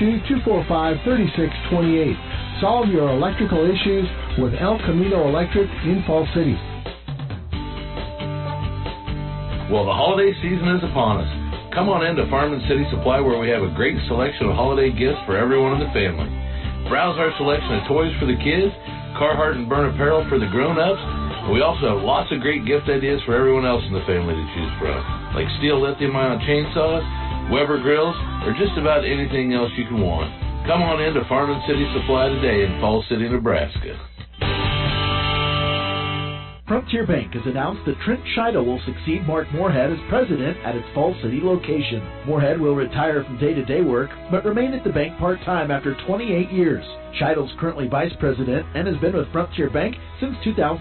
402-245-3628. Solve your electrical issues with El Camino Electric in Fall City. Well, the holiday season is upon us. Come on in to Farm & City Supply, where we have a great selection of holiday gifts for everyone in the family. Browse our selection of toys for the kids, Carhartt and Byrne apparel for the grown-ups, and we also have lots of great gift ideas for everyone else in the family to choose from, like Steel lithium-ion chainsaws, Weber grills, or just about anything else you can want. Come on in to Farm & City Supply today in Falls City, Nebraska. Frontier Bank has announced that Trent Scheidel will succeed Mark Moorhead as president at its Falls City location. Moorhead will retire from day-to-day work, but remain at the bank part-time after 28 years. Scheidel's currently vice president and has been with Frontier Bank since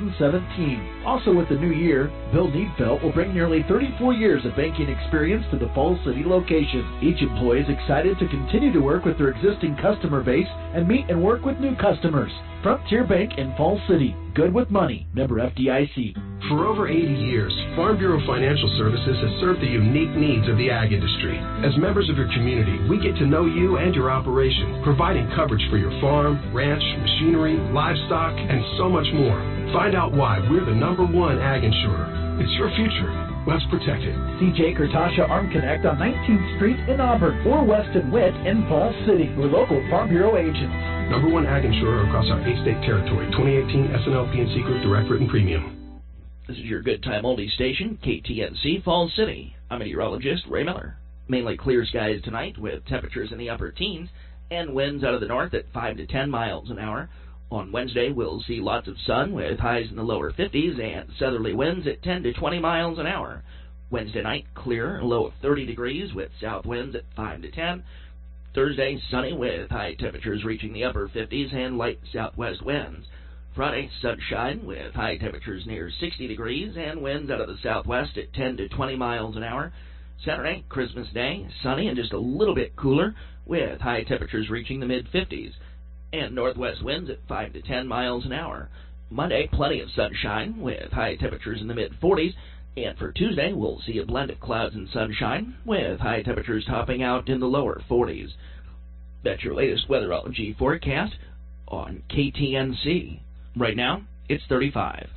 2017. Also with the new year, Bill Needfelt will bring nearly 34 years of banking experience to the Falls City location. Each employee is excited to continue to work with their existing customer base and meet and work with new customers. Frontier Bank in Falls City. Good with money. Member FDIC. For over 80 years, Farm Bureau Financial Services has served the unique needs of the ag industry. As members of your community, we get to know you and your operation, providing coverage for your farm, ranch, machinery, livestock, and so much more. Find out why we're the #1 ag insurer. It's your future. Let's protect it. See Jake or Tasha Arm Connect on 19th Street in Auburn or Weston Witt in Falls City. We're local Farm Bureau agents. #1 ag insurer across our 8-state territory. 2018 SNL P&C Group Direct Written Premium. This is your good time oldie station, KTNC Falls City. I'm meteorologist Ray Miller. Mainly clear skies tonight with temperatures in the upper teens and winds out of the north at 5 to 10 miles an hour. On Wednesday, we'll see lots of sun with highs in the lower 50s and southerly winds at 10 to 20 miles an hour. Wednesday night, clear, a low of 30 degrees with south winds at 5 to 10. Thursday, sunny with high temperatures reaching the upper 50s and light southwest winds. Friday, sunshine with high temperatures near 60 degrees and winds out of the southwest at 10 to 20 miles an hour. Saturday, Christmas Day, sunny and just a little bit cooler with high temperatures reaching the mid-50s and northwest winds at 5 to 10 miles an hour. Monday, plenty of sunshine with high temperatures in the mid-40s. And for Tuesday, we'll see a blend of clouds and sunshine with high temperatures topping out in the lower 40s. That's your latest weatherology forecast on KTNC. Right now, it's 35.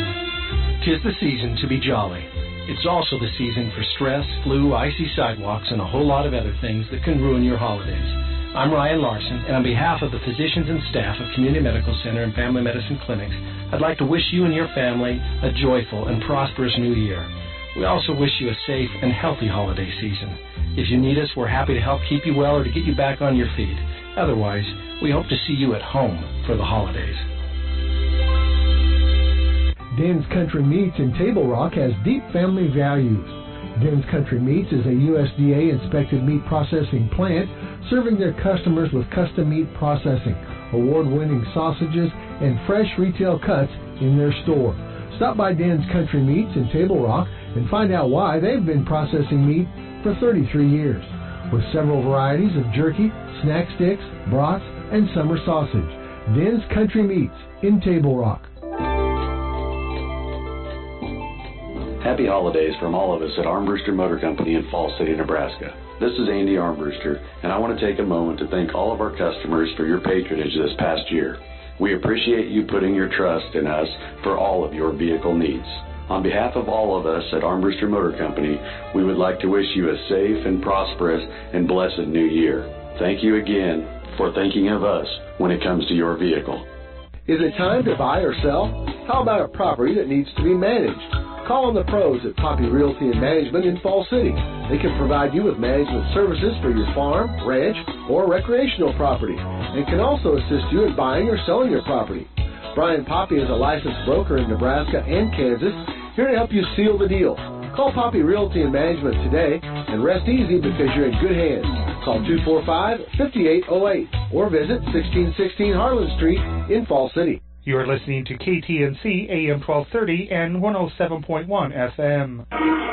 'Tis the season to be jolly. It's also the season for stress, flu, icy sidewalks, and a whole lot of other things that can ruin your holidays. I'm Ryan Larson, and on behalf of the physicians and staff of Community Medical Center and Family Medicine Clinics, I'd like to wish you and your family a joyful and prosperous new year. We also wish you a safe and healthy holiday season. If you need us, we're happy to help keep you well or to get you back on your feet. Otherwise, we hope to see you at home for the holidays. Den's Country Meats in Table Rock has deep family values. Den's Country Meats is a USDA-inspected meat processing plant serving their customers with custom meat processing, award-winning sausages, and fresh retail cuts in their store. Stop by Den's Country Meats in Table Rock and find out why they've been processing meat for 33 years. With several varieties of jerky, snack sticks, brats, and summer sausage. Den's Country Meats in Table Rock. Happy holidays from all of us at Armbruster Motor Company in Falls City, Nebraska. This is Andy Armbruster, and I want to take a moment to thank all of our customers for your patronage this past year. We appreciate you putting your trust in us for all of your vehicle needs. On behalf of all of us at Armbruster Motor Company, we would like to wish you a safe and prosperous and blessed new year. Thank you again for thinking of us when it comes to your vehicle. Is it time to buy or sell? How about a property that needs to be managed? Call on the pros at Poppy Realty and Management in Falls City. They can provide you with management services for your farm, ranch, or recreational property, and can also assist you in buying or selling your property. Brian Poppy is a licensed broker in Nebraska and Kansas, here to help you seal the deal. Call Poppy Realty and Management today and rest easy because you're in good hands. Call 245-5808 or visit 1616 Harlan Street in Falls City. You are listening to KTNC AM 1230 and 107.1 FM.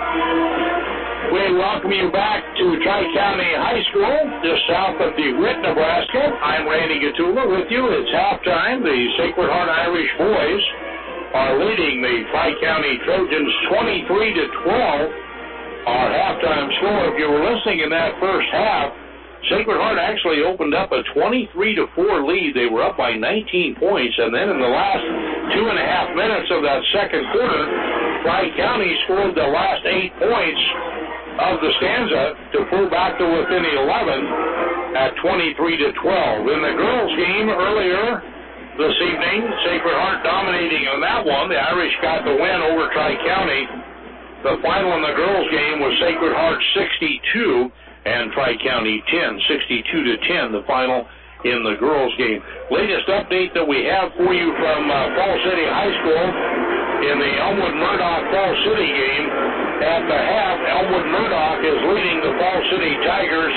We welcome you back to Tri-County High School, just south of DeWitt, Nebraska. I'm Randy Gatula with you. It's halftime. The Sacred Heart Irish boys are leading the Tri-County Trojans 23-12. Our halftime score, if you were listening in that first half, Sacred Heart actually opened up a 23-4 lead. They were up by 19 points, and then in the last 2.5 minutes of that second quarter, Tri-County scored the last 8 points of the stanza to pull back to within 11 at 23-12. In the girls' game earlier this evening, Sacred Heart dominating on that one. The Irish got the win over Tri-County. The final in the girls' game was Sacred Heart 62 and Tri-County 10, 62-10, the final in the girls' game. Latest update that we have for you from Falls City High School, in the Elmwood-Murdoch-Fall City game. At the half, Elmwood-Murdoch is leading the Fall City Tigers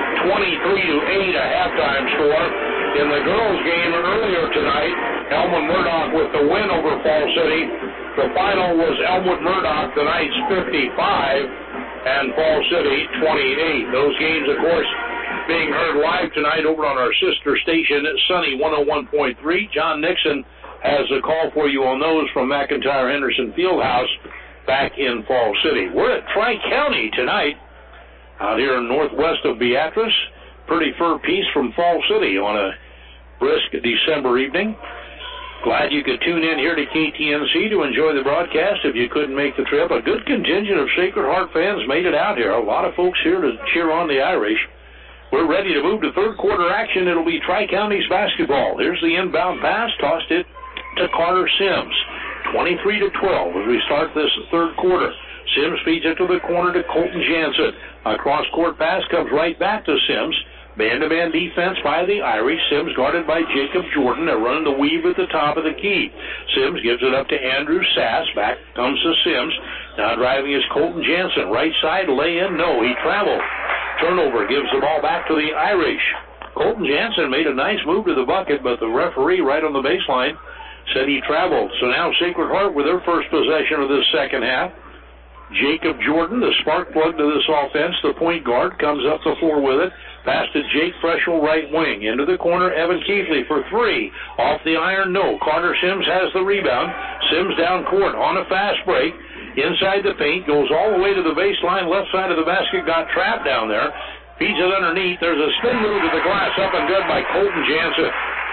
23-8, a halftime score. In the girls' game earlier tonight, Elmwood-Murdoch with the win over Fall City. The final was Elmwood-Murdoch, the Knights 55, and Fall City 28. Those games, of course, being heard live tonight over on our sister station, Sunny 101.3. John Nixon has a call for you on those from McIntyre Henderson Fieldhouse back in Fall City. We're at Tri-County tonight out here northwest of Beatrice. Pretty fur piece from Fall City on a brisk December evening. Glad you could tune in here to KTNC to enjoy the broadcast if you couldn't make the trip. A good contingent of Sacred Heart fans made it out here. A lot of folks here to cheer on the Irish. We're ready to move to third quarter action. It'll be Tri-County's basketball. Here's the inbound pass. Tossed it to Carter Sims. 23-12 as we start this third quarter. Sims feeds it to the corner to Colton Jansen. A cross-court pass comes right back to Sims. Man-to-man defense by the Irish. Sims guarded by Jacob Jordan. They're running the weave at the top of the key. Sims gives it up to Andrew Sass. Back comes to Sims. Now driving is Colton Jansen. Right side, lay in. No, he traveled. Turnover gives the ball back to the Irish. Colton Jansen made a nice move to the bucket, but the referee right on the baseline said he traveled. So now Sacred Heart with their first possession of this second half. Jacob Jordan, the spark plug to this offense, the point guard, comes up the floor with it. Pass to Jake Freschel, right wing. Into the corner, Evan Keithley for three. Off the iron, no. Carter Sims has the rebound. Sims down court on a fast break. Inside the paint, goes all the way to the baseline. Left side of the basket, got trapped down there. Feeds it underneath. There's a spin move to the glass, up and good by Colton Jansen.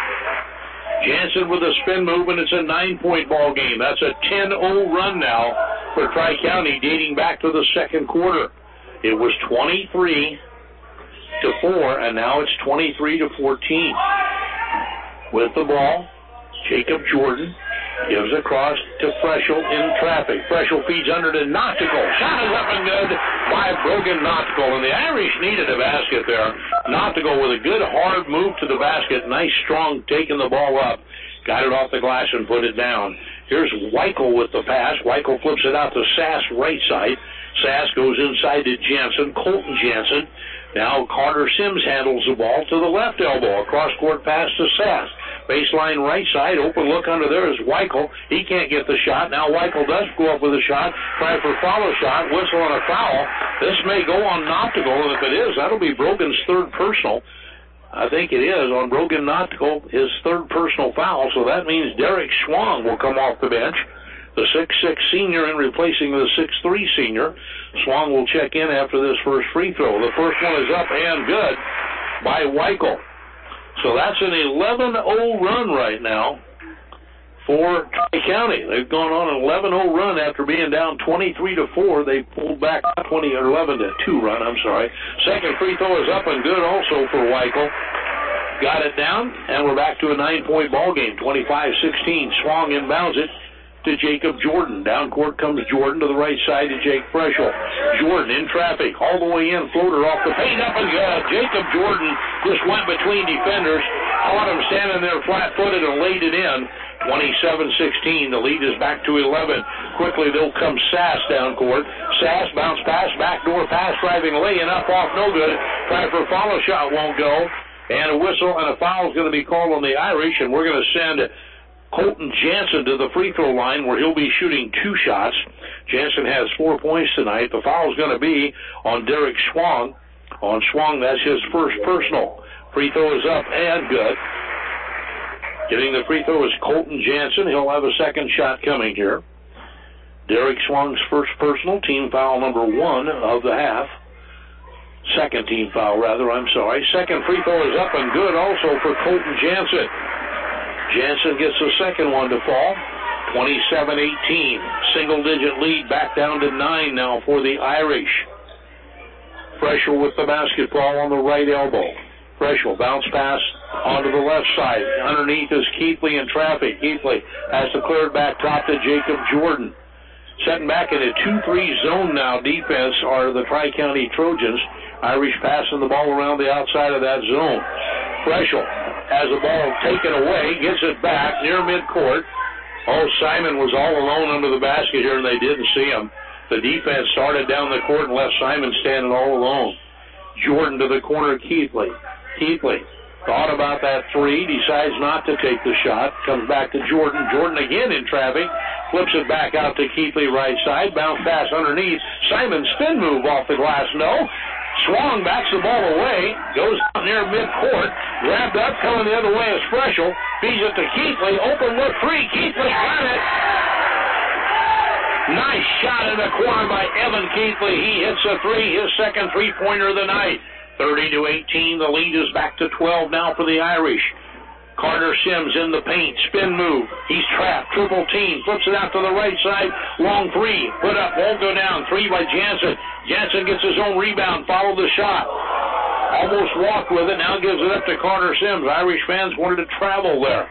Jansen with a spin move, and it's a 9-point ball game. That's a 10-0 run now for Tri-County, dating back to the second quarter. It was 23-4, and now it's 23-14. With the ball, Jacob Jordan gives across to Freschel in traffic. Freschel feeds under to Noctical. Shot is up and good by Brogan Noctical, and the Irish needed a basket there. Noctical with a good hard move to the basket. Nice strong taking the ball up. Got it off the glass and put it down. Here's Weichel with the pass. Weichel flips it out to Sass right side. Sass goes inside to Jansen. Colton Jansen. Now Carter Sims handles the ball to the left elbow. A cross-court pass to Sass. Baseline right side, open look under there is Weichel. He can't get the shot. Now Weichel does go up with a shot. Try for follow shot. Whistle on a foul. This may go on Noctical, and if it is, that'll be Brogan's third personal. I think it is on Brogan Noctical, his third personal foul, so that means Derek Schwang will come off the bench. The 6'6 senior in replacing the 6'3 senior. Schwang will check in after this first free throw. The first one is up and good by Weichel. So that's an 11-0 run right now for Tri-County. They've gone on an 11-0 run after being down 23-4. They pulled back 11-2 run, I'm sorry. Second free throw is up and good also for Weichel. Got it down, and we're back to a 9-point ball game, 25-16. Schwang inbounds it to Jacob Jordan. Down court comes Jordan to the right side to Jake Freschel. Jordan in traffic, all the way in, floater off the paint, up and good. Jacob Jordan just went between defenders, caught him standing there flat-footed and laid it in. 27-16, the lead is back to 11. Quickly, they'll come Sass down court. Sass, bounce pass, backdoor pass, driving, laying up, off, no good. Try for a follow shot, won't go. And a whistle and a foul is going to be called on the Irish, and we're going to send Colton Jansen to the free throw line where he'll be shooting 2 shots. Jansen has 4 points tonight. The foul is going to be on Derek Schwang. On Schwang, that's his first personal. Free throw is up and good. Getting the free throw is Colton Jansen. He'll have a second shot coming here. Derek Schwang's first personal, team foul number 1 of the half. Second team foul, rather, I'm sorry. Second free throw is up and good also for Colton Jansen. Jansen gets the second one to fall. 27-18. Single-digit lead back down to 9 now for the Irish. Freschel with the basketball on the right elbow. Freschel bounce pass onto the left side. Underneath is Keithley in traffic. Keithley has to clear it back top to Jacob Jordan. Setting back in a 2-3 zone now defense are the Tri-County Trojans. Irish passing the ball around the outside of that zone. Freschel has the ball taken away, gets it back near midcourt. Oh, Simon was all alone under the basket here, and they didn't see him. The defense started down the court and left Simon standing all alone. Jordan to the corner, Keithley. Keithley thought about that three, decides not to take the shot, comes back to Jordan. Jordan again in traffic, flips it back out to Keithley right side, bounce pass underneath. Simon spin move off the glass, no. Swung, backs the ball away, goes out near midcourt, grabbed up, coming the other way is Freschel, feeds it to Keithley, open look three, Keithley got it. Nice shot in the corner by Evan Keithley. He hits a three, his second three-pointer of the night. 30-18, the lead is back to 12 now for the Irish. Carter Sims in the paint, spin move. He's trapped, triple team, flips it out to the right side, long three, put up, won't go down, three by Jansen. Jansen gets his own rebound, followed the shot. Almost walked with it, now gives it up to Carter Sims. Irish fans wanted to travel there.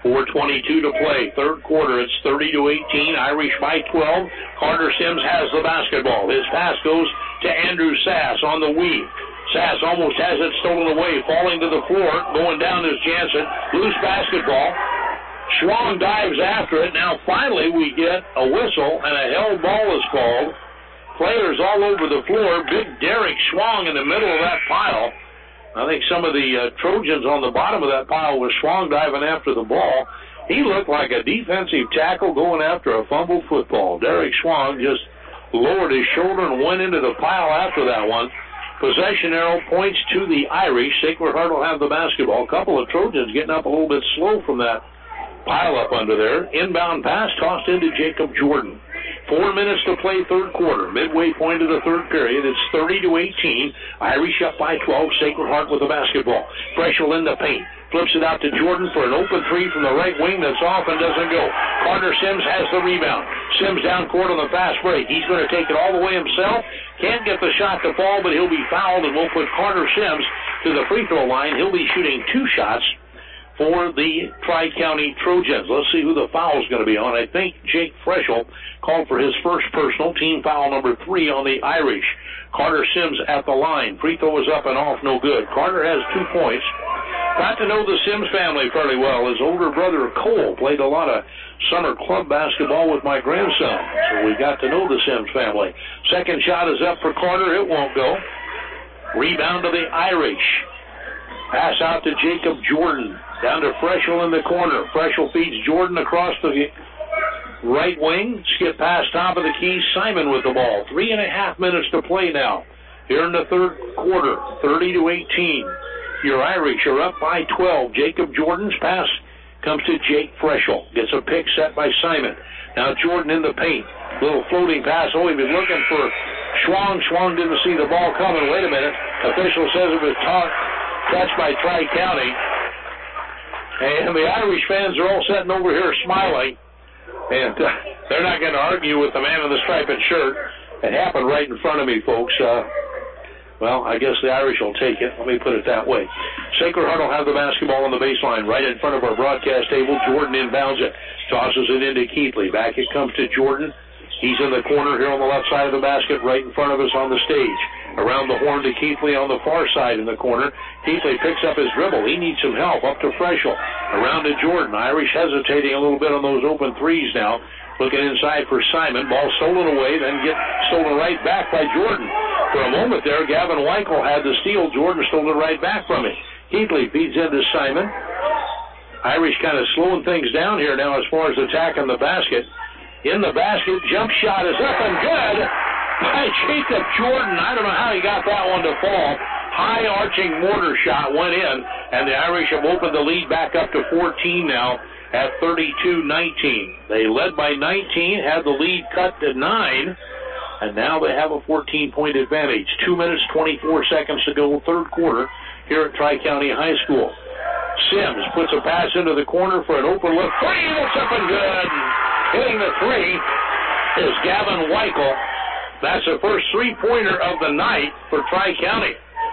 4:22 to play, third quarter, it's 30-18, Irish by 12. Carter Sims has the basketball. His pass goes to Andrew Sass on the weave. Sass almost has it stolen away, falling to the floor. Going down is Jansen. Loose basketball. Schwang dives after it. Now finally we get a whistle and a held ball is called. Players all over the floor. Big Derek Schwang in the middle of that pile. I think some of the Trojans on the bottom of that pile was Schwang diving after the ball. He looked like a defensive tackle going after a fumbled football. Derek Schwang just lowered his shoulder and went into the pile after that one. Possession arrow points to the Irish. Sacred Heart will have the basketball. A couple of Trojans getting up a little bit slow from that pile up under there. Inbound pass tossed into Jacob Jordan. 4 minutes to play third quarter. Midway point of the third period. It's 30-18. Irish up by 12. Sacred Heart with the basketball. Freschel in the paint. Flips it out to Jordan for an open three from the right wing that's off and doesn't go. Carter Sims has the rebound. Sims down court on the fast break. He's going to take it all the way himself. Can't get the shot to fall, but he'll be fouled, and we'll put Carter Sims to the free throw line. He'll be shooting two shots for the Tri-County Trojans. Let's see who the foul is going to be on. I think Jake Freschel called for his first personal, team foul number 3 on the Irish. Carter Sims at the line. Free throw is up and off, no good. Carter has 2 points. Got to know the Sims family fairly well. His older brother, Cole, played a lot of summer club basketball with my grandson, so we got to know the Sims family. Second shot is up for Carter. It won't go. Rebound to the Irish. Pass out to Jacob Jordan. Down to Freschel in the corner. Freschel feeds Jordan across the right wing. Skip past top of the key. Simon with the ball. 3.5 minutes to play now. Here in the third quarter. 30-18. Your Irish are up by 12. Jacob Jordan's pass comes to Jake Freschel. Gets a pick set by Simon. Now Jordan in the paint. Little floating pass. Oh, he was looking for Schwang. Schwang didn't see the ball coming. Wait a minute. Official says it was touched by Tri-County. And the Irish fans are all sitting over here smiling. And they're not going to argue with the man in the striped shirt. It happened right in front of me, folks. Well, I guess the Irish will take it. Let me put it that way. Sacred Heart will have the basketball on the baseline right in front of our broadcast table. Jordan inbounds it. Tosses it into Keithley. Back it comes to Jordan. He's in the corner here on the left side of the basket right in front of us on the stage. Around the horn to Keithley on the far side in the corner. Keithley picks up his dribble. He needs some help. Up to Freschel. Around to Jordan. Irish hesitating a little bit on those open threes now. Looking inside for Simon. Ball stolen away, then get stolen right back by Jordan. For a moment there, Gavin Weichel had the steal. Jordan stole it right back from him. Keithley feeds into Simon. Irish kind of slowing things down here now as far as attacking the basket. In the basket, jump shot is up and good by Jacob Jordan. I don't know how he got that one to fall. High arching mortar shot went in, and the Irish have opened the lead back up to 14 now at 32-19. They led by 19, had the lead cut to 9, and now they have a 14-point advantage. 2 minutes, 24 seconds to go, third quarter here at Tri-County High School. Sims puts a pass into the corner for an open look. Three, that's up and good. Hitting the three is Gavin Weichel. That's the first three-pointer of the night for Tri-County.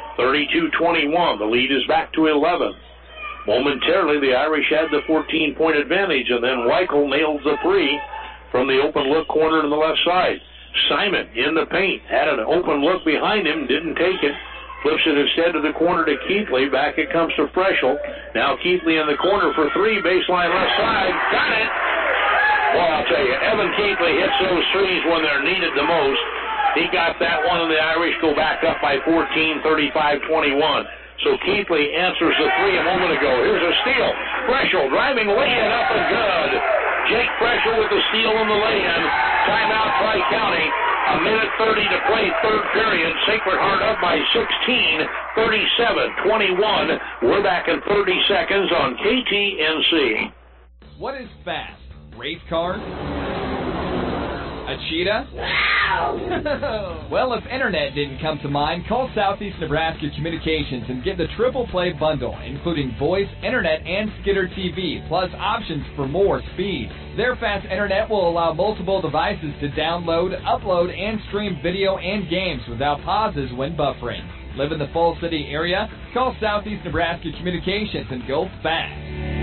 32-21. The lead is back to 11. Momentarily, the Irish had the 14-point advantage, and then Weichel nails the three from the open look corner to the left side. Simon in the paint. Had an open look behind him, didn't take it. Flips it instead to the corner to Keithley. Back it comes to Freschel. Now Keithley in the corner for three. Baseline left side. Got it. Well, I'll tell you, Evan Keithley hits those threes when they're needed the most. He got that one, and the Irish go back up by 14, 35-21. So Keithley answers the three a moment ago. Here's a steal. Freschel driving lay-in up and good. Jake Freschel with the steal and the lay-in. Timeout, Tri-County. A minute 30 to play, third period. Sacred Heart up by 16, 37-21. We're back in 30 seconds on KTNC. What is fast? Race car? A cheetah? Well, if internet didn't come to mind, call Southeast Nebraska Communications and get the triple play bundle, including voice, internet, and Skidder TV, plus options for more speed. Their fast internet will allow multiple devices to download, upload, and stream video and games without pauses when buffering. Live in the Falls City area? Call Southeast Nebraska Communications and go fast.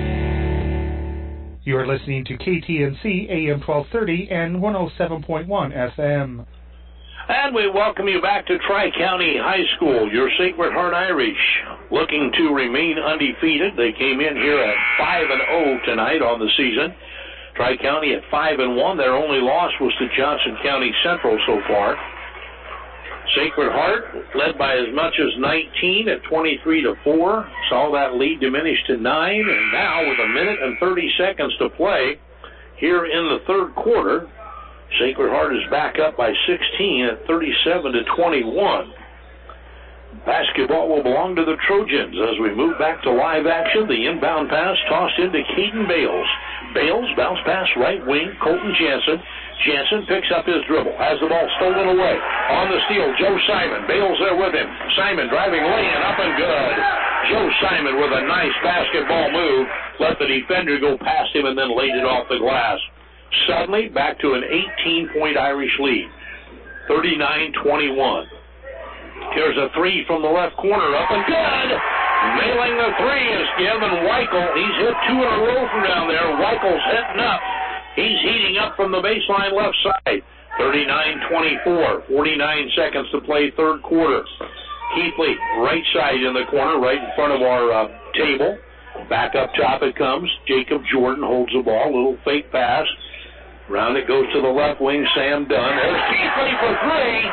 You are listening to KTNC AM 1230 and 107.1 FM. And we welcome you back to Tri-County High School. Your Sacred Heart Irish looking to remain undefeated. They came in here at 5-0 tonight on the season. Tri-County at 5-1. Their only loss was to Johnson County Central so far. Sacred Heart led by as much as 19 at 23-4. Saw that lead diminish to 9, and now with a minute and 30 seconds to play here in the third quarter, Sacred Heart is back up by 16 at 37-21. Basketball will belong to the Trojans as we move back to live action. The inbound pass tossed into Caden Bales. Bales bounce pass right wing, Colton Jansen. Jansen picks up his dribble, has the ball stolen away. On the steal, Joe Simon. Bales there with him. Simon driving lay-in up and good. Joe Simon with a nice basketball move. Let the defender go past him and then laid it off the glass. Suddenly, back to an 18-point Irish lead. 39-21. Here's a three from the left corner, up and good. Nailing the three is Gavin Weichel. He's hit two in a row from down there. Weichel's hitting up. He's heating up from the baseline left side. 39-24. 49 seconds to play third quarter. Keithley, right side in the corner, right in front of our table. Back up top it comes. Jacob Jordan holds the ball. Little fake pass. Round it goes to the left wing. Sam Dunn. There's Keithley for three.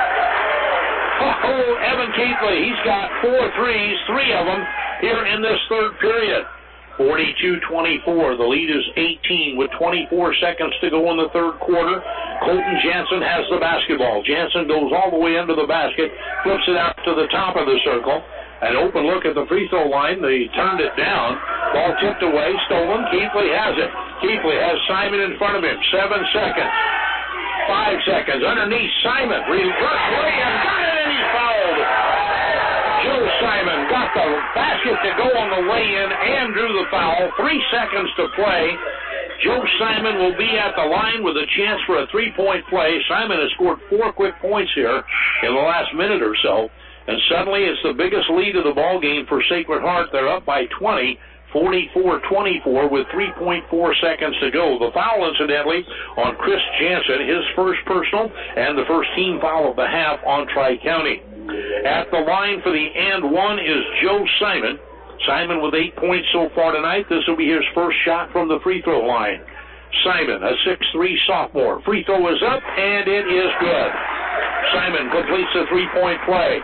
Oh, Evan Keithley. He's got 4 threes, 3 of them here in this third period. 42-24. The lead is 18 with 24 seconds to go in the third quarter. Colton Jansen has the basketball. Jansen goes all the way into the basket, flips it out to the top of the circle. An open look at the free throw line. They turned it down. Ball tipped away, stolen. Keithley has it. Keithley has Simon in front of him. 7 seconds. 5 seconds. Underneath Simon. Reverse lay-in. Got it, and he's fouled. Joe Simon got the basket to go on the lay-in and drew the foul. 3 seconds to play. Joe Simon will be at the line with a chance for a three-point play. Simon has scored 4 quick points here in the last minute or so. And suddenly it's the biggest lead of the ball game for Sacred Heart. They're up by 20, 44-24 with 3.4 seconds to go. The foul, incidentally, on Chris Jansen, his first personal and the first team foul of the half on Tri-County. At the line for the and one is Joe Simon. Simon with 8 points so far tonight. This will be his first shot from the free throw line. Simon, a 6'3" sophomore. Free throw is up, and it is good. Simon completes the three-point play.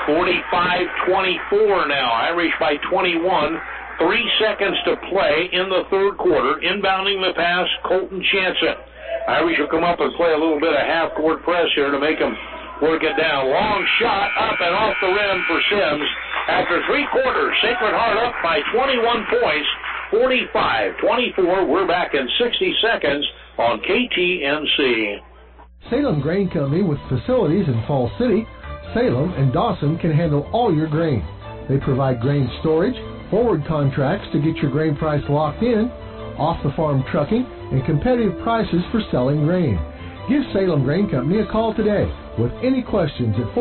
45-24 now. Irish by 21. 3 seconds to play in the third quarter. Inbounding the pass, Colton Jansen. Irish will come up and play a little bit of half-court press here to make them work it down. Long shot up and off the rim for Sims. After 3 quarters, Sacred Heart up by 21 points, 45-24. We're back in 60 seconds on KTNC. Salem Grain Company with facilities in Falls City, Salem, and Dawson can handle all your grain. They provide grain storage, forward contracts to get your grain price locked in, off-the-farm trucking, and competitive prices for selling grain. Give Salem Grain Company a call today with any questions at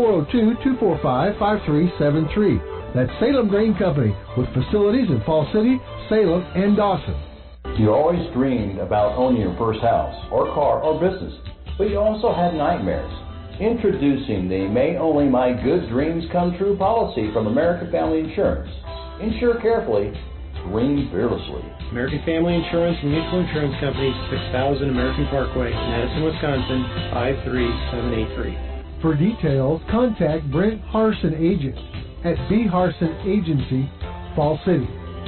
402-245-5373. That's Salem Grain Company with facilities in Falls City, Salem, and Dawson. You always dreamed about owning your first house or car or business, but you also had nightmares. Introducing the May Only My Good Dreams Come True policy from American Family Insurance. Insure carefully, dream fearlessly. American Family Insurance and Mutual Insurance Company, 6000 American Parkway, Madison, Wisconsin, 53783. For details, contact Brent Harson Agent at B. Harson Agency, Fall City.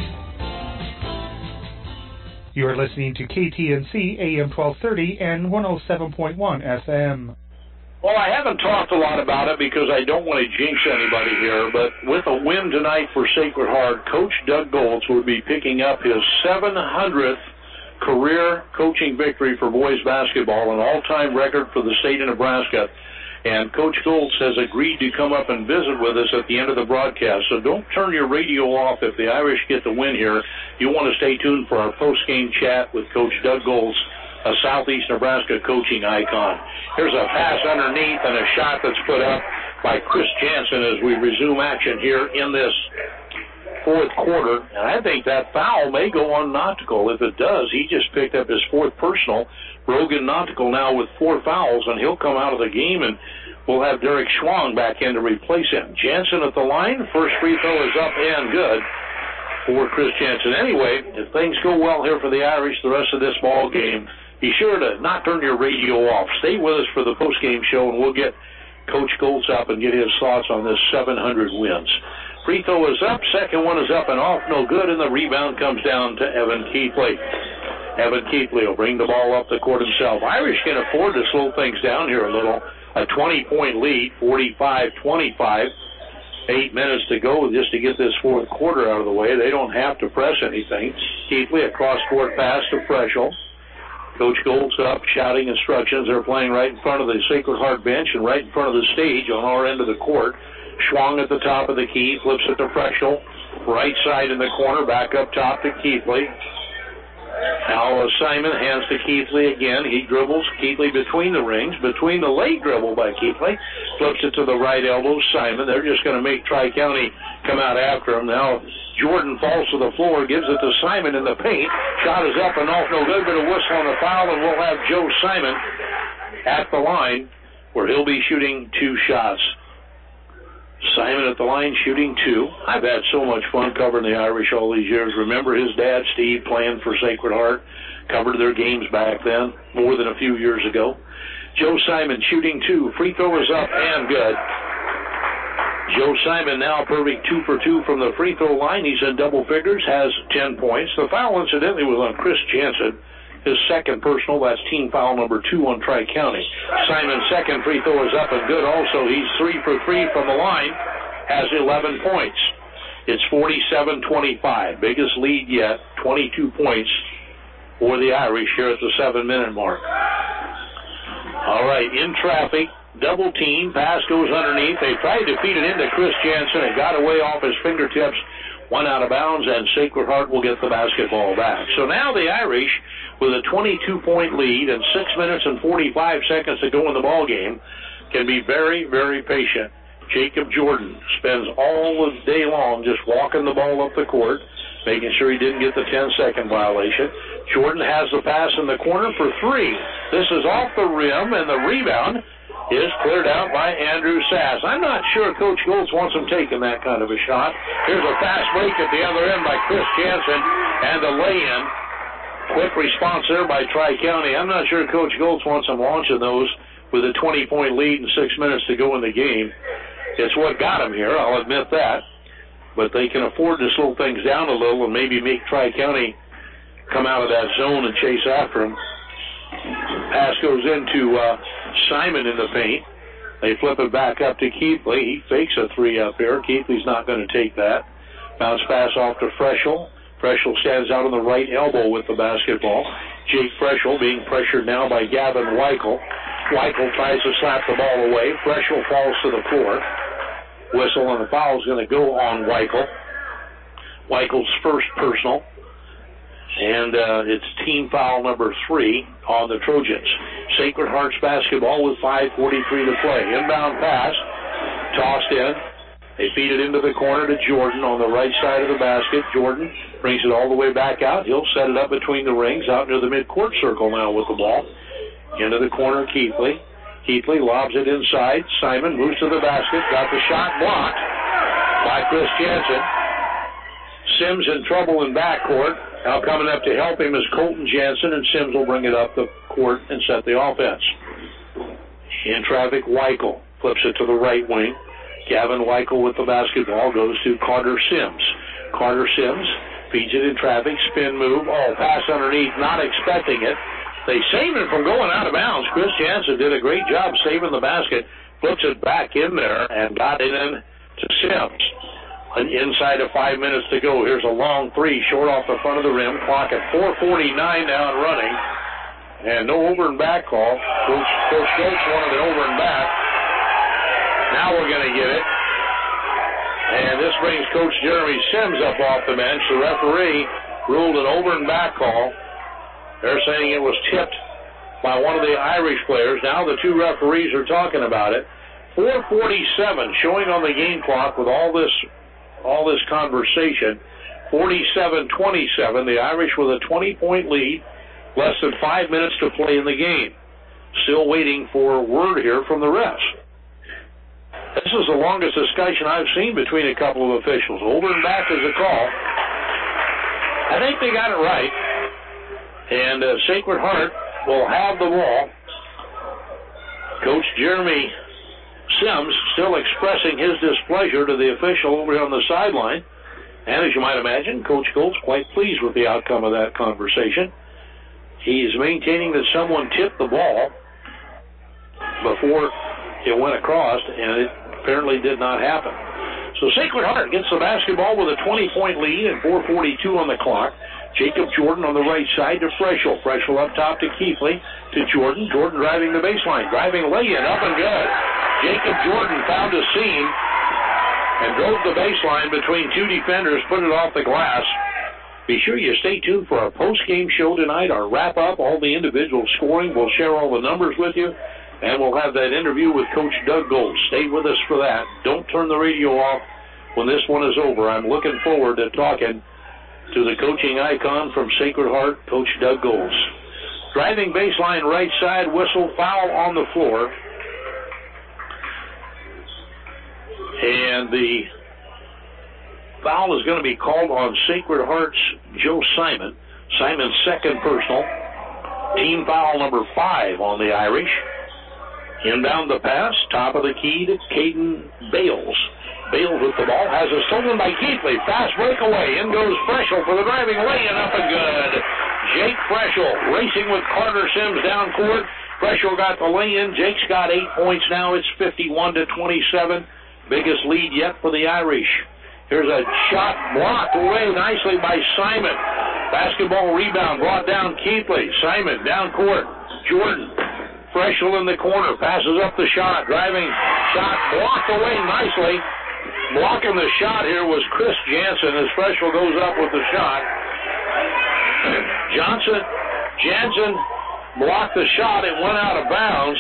You are listening to KTNC AM 1230 and 107.1 FM. Well, I haven't talked a lot about it because I don't want to jinx anybody here, but with a win tonight for Sacred Heart, Coach Doug Goltz will be picking up his 700th career coaching victory for boys basketball, an all-time record for the state of Nebraska. And Coach Goltz has agreed to come up and visit with us at the end of the broadcast. So don't turn your radio off if the Irish get the win here. You want to stay tuned for our post-game chat with Coach Doug Goltz, a Southeast Nebraska coaching icon. Here's a pass underneath and a shot that's put up by Chris Jansen as we resume action here in this fourth quarter. And I think that foul may go on Nautical. If it does, he just picked up his fourth personal. Rogan Nautical now with 4 fouls, and he'll come out of the game, and we'll have Derek Schwang back in to replace him. Jansen at the line. First free throw is up and good for Chris Jansen. Anyway, if things go well here for the Irish the rest of this ball game, be sure to not turn your radio off. Stay with us for the post-game show, and we'll get Coach Goltz up and get his thoughts on this 700 wins. Free throw is up. Second one is up and off. No good, and the rebound comes down to Evan Keithley. Evan Keithley will bring the ball up the court himself. Irish can afford to slow things down here a little. A 20-point lead, 45-25. 8 minutes to go just to get this fourth quarter out of the way. They don't have to press anything. Keithley, a cross-court pass to Freschel. Coach Goltz up, shouting instructions. They're playing right in front of the Sacred Heart bench and right in front of the stage on our end of the court. Schwang at the top of the key, flips it to Freschel. Right side in the corner, back up top to Keithley. Now Simon hands to Keithley again. He dribbles Keithley between the rings, between the late dribble by Keithley. Flips it to the right elbow, Simon. They're just going to make Tri-County come out after him. Now Jordan falls to the floor, gives it to Simon in the paint. Shot is up and off, no good, but a whistle on the foul, and we'll have Joe Simon at the line where he'll be shooting 2 shots. Simon at the line shooting 2. I've had so much fun covering the Irish all these years. Remember his dad, Steve, playing for Sacred Heart? Covered their games back then, more than a few years ago. Joe Simon shooting 2. Free throw is up and good. Joe Simon now perfect 2 for 2 from the free throw line. He's in double figures, has 10 points. The foul, incidentally, was on Chris Jansen. His second personal, that's team foul number 2 on Tri-County. Simon's second free throw is up and good also. He's 3 for 3 from the line, has 11 points. It's 47-25, biggest lead yet, 22 points for the Irish here at the 7-minute mark. All right, in traffic, double team, pass goes underneath. They tried to feed it into Chris Jansen. It got away off his fingertips, went out of bounds, and Sacred Heart will get the basketball back. So now the Irish, with a 22-point lead and 6 minutes and 45 seconds to go in the ball game, can be very, very patient. Jacob Jordan spends all the day long just walking the ball up the court, making sure he didn't get the 10-second violation. Jordan has the pass in the corner for 3. This is off the rim, and the rebound is cleared out by Andrew Sass. I'm not sure Coach Goltz wants him taking that kind of a shot. Here's a fast break at the other end by Chris Jansen, and the lay-in. Quick response there by Tri-County. I'm not sure Coach Goltz wants him launching those with a 20-point lead and 6 minutes to go in the game. It's what got him here, I'll admit that. But they can afford to slow things down a little and maybe make Tri-County come out of that zone and chase after him. Pass goes into Simon in the paint. They flip it back up to Keithley. He fakes a 3 up here. Keithley's not going to take that. Bounce pass off to Freschel. Freschel stands out on the right elbow with the basketball. Jake Freschel being pressured now by Gavin Weichel. Weichel tries to slap the ball away. Freschel falls to the floor. Whistle, and the foul is going to go on Weichel. Weichel's first personal. And it's team foul number 3 on the Trojans. Sacred Hearts basketball with 5:43 to play. Inbound pass, tossed in. They feed it into the corner to Jordan on the right side of the basket. Jordan brings it all the way back out. He'll set it up between the rings, out near the midcourt circle now with the ball. Into the corner, Keithley. Keithley lobs it inside. Simon moves to the basket. Got the shot blocked by Chris Jansen. Sims in trouble in backcourt. Now coming up to help him is Colton Jansen, and Sims will bring it up the court and set the offense. In traffic, Weichel flips it to the right wing. Gavin Weichel with the basketball goes to Carter Sims. Carter Sims feeds it in traffic, spin move. Oh, pass underneath, not expecting it. They saved it from going out of bounds. Chris Jansen did a great job saving the basket, flips it back in there, and got it in to Sims. And inside of 5 minutes to go. Here's a long three, short off the front of the rim. Clock at 4:49 now and running. And no over and back call. Coach Goetz wanted it over and back. Now we're going to get it. And this brings Coach Jeremy Sims up off the bench. The referee ruled an over and back call. They're saying it was tipped by one of the Irish players. Now the two referees are talking about it. 4:47 showing on the game clock with all this conversation. 47-27. The Irish with a 20-point lead. Less than 5 minutes to play in the game. Still waiting for word here from the refs. This is the longest discussion I've seen between a couple of officials. Over and back is the call. I think they got it right. And Sacred Heart will have the ball. Coach Jeremy Sims still expressing his displeasure to the official over here on the sideline. And as you might imagine, Coach Gold's quite pleased with the outcome of that conversation. He's maintaining that someone tipped the ball before it went across, and it apparently did not happen. So Sacred Heart gets the basketball with a 20-point lead and 4:42 on the clock. Jacob Jordan on the right side to Freschel. Freschel up top to Keithley, to Jordan. Jordan driving the baseline. Driving lay-in, up and good. Jacob Jordan found a seam and drove the baseline between two defenders, put it off the glass. Be sure you stay tuned for our post-game show tonight, our wrap-up, all the individual scoring. We'll share all the numbers with you, and we'll have that interview with Coach Doug Gold. Stay with us for that. Don't turn the radio off when this one is over. I'm looking forward to talking to the coaching icon from Sacred Heart, Coach Doug Golds. Driving baseline right side, whistle, foul on the floor. And the foul is going to be called on Sacred Heart's Joe Simon. Simon's second personal. Team foul number 5 on the Irish. Inbound the pass, top of the key to Caden Bales. Bales with the ball, has it stolen by Keithley. Fast breakaway. In goes Freschel for the driving lay-in, up and good. Jake Freschel racing with Carter Sims down court. Freschel got the lay-in. Jake's got 8 points now. It's 51-27. Biggest lead yet for the Irish. Here's a shot blocked away nicely by Simon. Basketball rebound brought down Keithley. Simon down court. Jordan. Freschel in the corner. Passes up the shot. Driving shot blocked away nicely. Blocking the shot here was Chris Jansen as Freschel goes up with the shot. Jansen blocked the shot. It went out of bounds.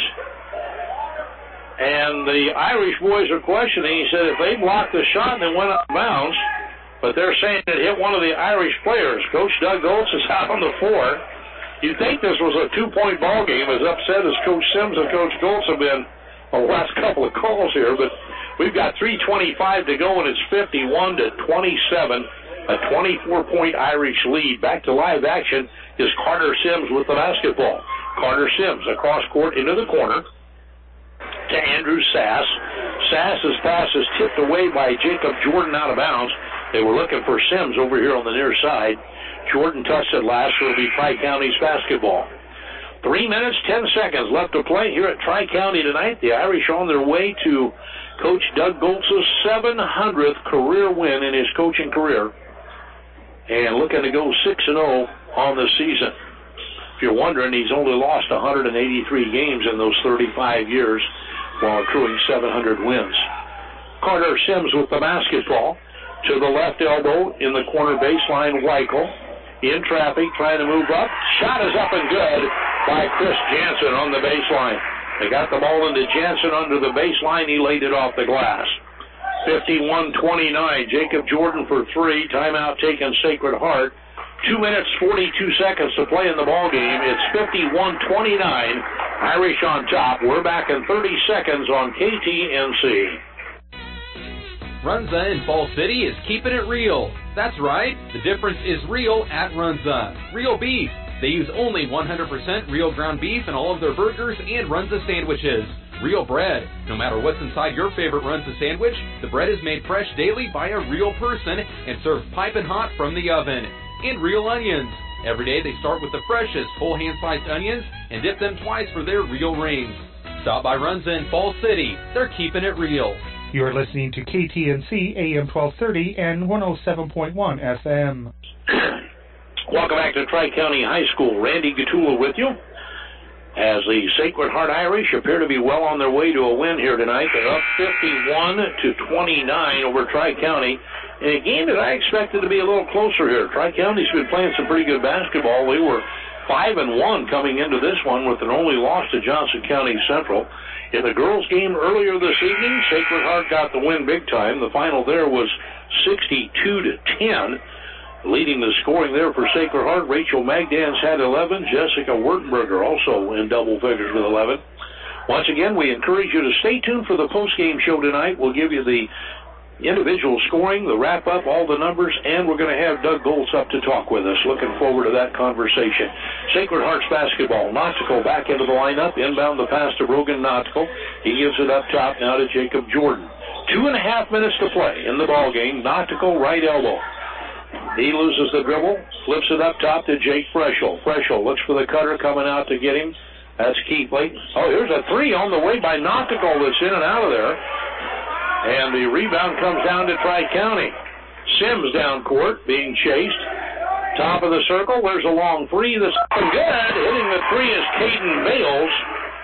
And the Irish boys are questioning. He said if they blocked the shot and it went out of bounds, but they're saying it hit one of the Irish players. Coach Doug Goltz is out on the floor. You'd think this was a 2-point ball game, as upset as Coach Sims and Coach Goltz have been the last couple of calls here, but we've got 3:25 to go, and it's 51-27, a 24-point Irish lead. Back to live action is Carter Sims with the basketball. Carter Sims across court into the corner to Andrew Sass. Sass's pass is tipped away by Jacob Jordan out of bounds. They were looking for Sims over here on the near side. Jordan touched it last, so it'll be Tri-County's basketball. 3 minutes, 10 seconds left to play here at Tri-County tonight. The Irish on their way to Coach Doug Goltz's 700th career win in his coaching career, and looking to go 6-0 on the season. If you're wondering, he's only lost 183 games in those 35 years while accruing 700 wins. Carter Sims with the basketball. To the left elbow in the corner baseline, Weichel. In traffic, trying to move up. Shot is up and good by Chris Jansen on the baseline. They got the ball into Jansen under the baseline. He laid it off the glass. 51-29. Jacob Jordan for 3. Timeout taken, Sacred Heart. 2 minutes, 42 seconds to play in the ball game. It's 51-29. Irish on top. We're back in 30 seconds on KTNC. Runza in Fall City is keeping it real. That's right, the difference is real at Runza. Real beef. They use only 100% real ground beef in all of their burgers and Runza sandwiches. Real bread. No matter what's inside your favorite Runza sandwich, the bread is made fresh daily by a real person and served piping hot from the oven. And real onions. Every day they start with the freshest whole hand-sliced onions and dip them twice for their real rings. Stop by Runza in Fall City. They're keeping it real. You're listening to KTNC AM 1230 and 107.1 FM. Welcome back to Tri-County High School. Randy Gatula with you. As the Sacred Heart Irish appear to be well on their way to a win here tonight. They're up 51-29 over Tri-County in a game that I expected to be a little closer here. Tri-County's been playing some pretty good basketball. They were 5-1 coming into this one with an only loss to Johnson County Central. In the girls' game earlier this evening, Sacred Heart got the win big time. The final there was 62-10. Leading the scoring there for Sacred Heart, Rachel Magdans had 11. Jessica Wertenberger also in double figures with 11. Once again, we encourage you to stay tuned for the post-game show tonight. We'll give you the individual scoring, the wrap-up, all the numbers, and we're going to have Doug Goltz up to talk with us. Looking forward to that conversation. Sacred Hearts basketball. Nautical back into the lineup. Inbound the pass to Brogan Nautical. He gives it up top now to Jacob Jordan. 2.5 minutes to play in the ball game. Nautical right elbow. He loses the dribble, flips it up top to Jake Freschel. Freschel looks for the cutter coming out to get him. That's Keithley. Oh, here's a three on the way by Nautical that's in and out of there. And the rebound comes down to Tri-County. Sims down court, being chased. Top of the circle, there's a long three that's good. Hitting the three is Caden Bales.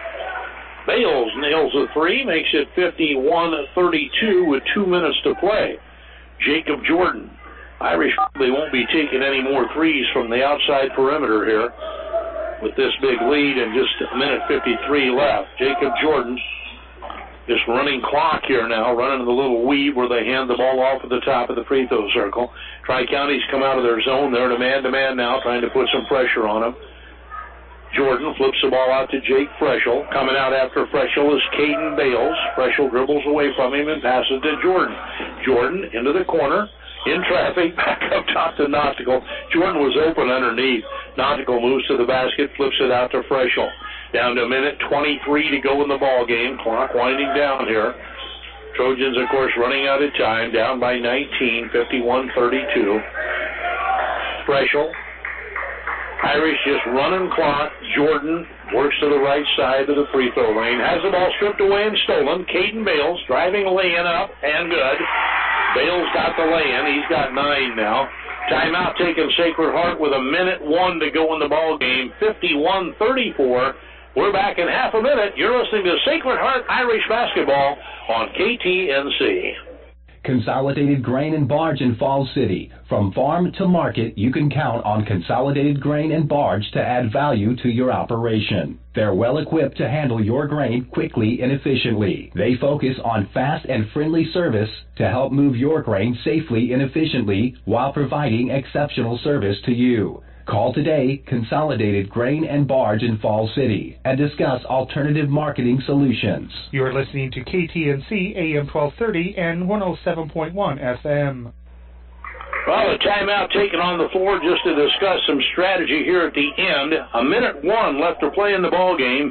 Bales nails the three, makes it 51-32 with 2 minutes to play. Jacob Jordan. Irish probably won't be taking any more threes from the outside perimeter here with this big lead and just a minute 53 left. Jacob Jordan just running clock here now, running the little weave where they hand the ball off at the top of the free throw circle. Tri-County's come out of their zone. They're in a man-to-man now, trying to put some pressure on them. Jordan flips the ball out to Jake Freschel. Coming out after Freschel is Caden Bales. Freschel dribbles away from him and passes to Jordan. Jordan into the corner. In traffic, back up top to Nautical. Jordan was open underneath. Nautical moves to the basket, flips it out to Freschel. Down to a minute 23 to go in the ball game. Clock winding down here. Trojans, of course, running out of time. Down by 19, 51-32. Freschel. Irish just running clock. Jordan works to the right side of the free throw lane. Has the ball stripped away and stolen. Caden Bales driving a lay-in up and good. Bales got the lay-in. He's got 9 now. Timeout taken Sacred Heart with a minute 1 to go in the ball game. 51-34. We're back in half a minute. You're listening to Sacred Heart Irish Basketball on KTNC. Consolidated Grain and Barge in Falls City. From farm to market, you can count on Consolidated Grain and Barge to add value to your operation. They're well equipped to handle your grain quickly and efficiently. They focus on fast and friendly service to help move your grain safely and efficiently while providing exceptional service to you. Call today, Consolidated Grain and Barge in Falls City, and discuss alternative marketing solutions. You're listening to KTNC AM 1230 and 107.1 FM. Well, a timeout taken on the floor just to discuss some strategy here at the end. A minute 1 left to play in the ball game.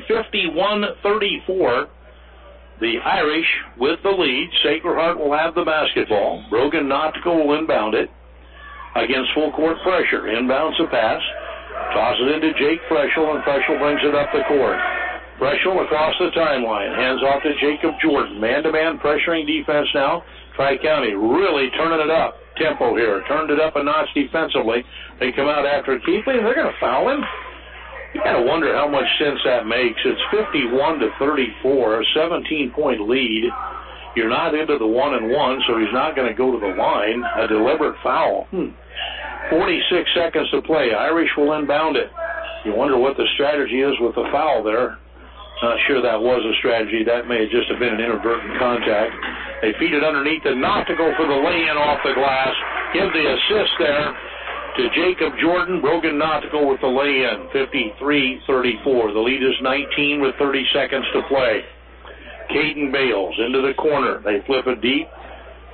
51-34. The Irish with the lead. Sacred Heart will have the basketball. Brogan Nautical will inbound it. Against full court pressure. Inbounds a pass. Toss it into Jake Freschel, and Freschel brings it up the court. Freschel across the timeline. Hands off to Jacob Jordan. Man-to-man pressuring defense now. Tri-County really turning it up. Tempo here. Turned it up a notch defensively. They come out after Keithley, and they're going to foul him. You got to wonder how much sense that makes. It's 51-34, a 17-point lead. You're not into the 1-and-1, so he's not going to go to the line. A deliberate foul. 46 seconds to play. Irish will inbound it. You wonder what the strategy is with the foul there. Not sure that was a strategy. That may have just have been an inadvertent contact. They feed it underneath the Nautical for the lay-in off the glass. Give the assist there to Jacob Jordan. Brogan Nautical with the lay-in. 53-34. The lead is 19 with 30 seconds to play. Caden Bales into the corner. They flip it deep.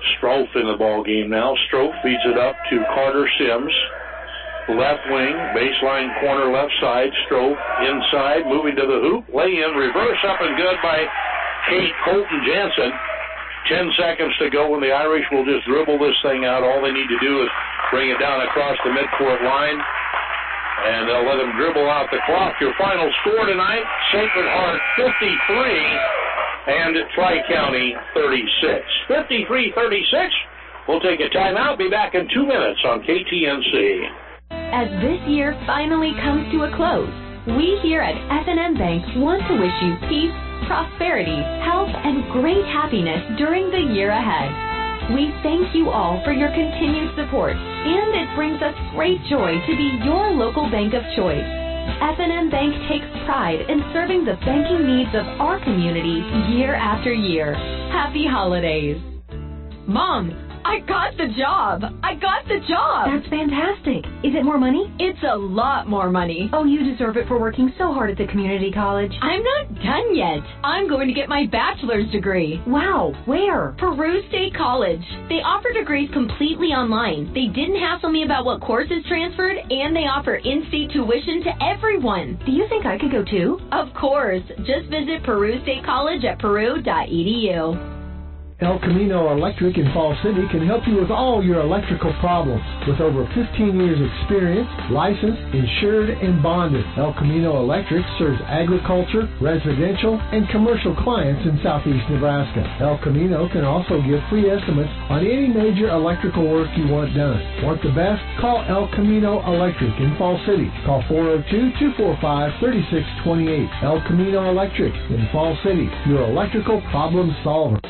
Strofe in the ball game now. Strofe feeds it up to Carter Sims. Left wing, baseline corner left side. Strofe inside, moving to the hoop. Lay in, reverse up and good by Kate Colton Jansen. 10 seconds to go when the Irish will just dribble this thing out. All they need to do is bring it down across the midcourt line, and they'll let them dribble out the clock. Your final score tonight, Sacred Heart 53 and Tri-County 36. 53-36. We'll take a timeout. Be back in 2 minutes on KTNC. As this year finally comes to a close, we here at F&M Bank want to wish you peace, prosperity, health, and great happiness during the year ahead. We thank you all for your continued support, and it brings us great joy to be your local bank of choice. F&M Bank takes pride in serving the banking needs of our community year after year. Happy holidays. Mom, I got the job. That's fantastic. Is it more money? It's a lot more money. Oh, you deserve it for working so hard at the community college. I'm not done yet. I'm going to get my bachelor's degree. Wow, where? Peru State College. They offer degrees completely online. They didn't hassle me about what courses transferred, and they offer in-state tuition to everyone. Do you think I could go too? Of course. Just visit Peru State College at peru.edu. El Camino Electric in Fall City can help you with all your electrical problems. With over 15 years experience, licensed, insured, and bonded, El Camino Electric serves agriculture, residential, and commercial clients in southeast Nebraska. El Camino can also give free estimates on any major electrical work you want done. Want the best? Call El Camino Electric in Fall City. Call 402-245-3628. El Camino Electric in Fall City, your electrical problem solver.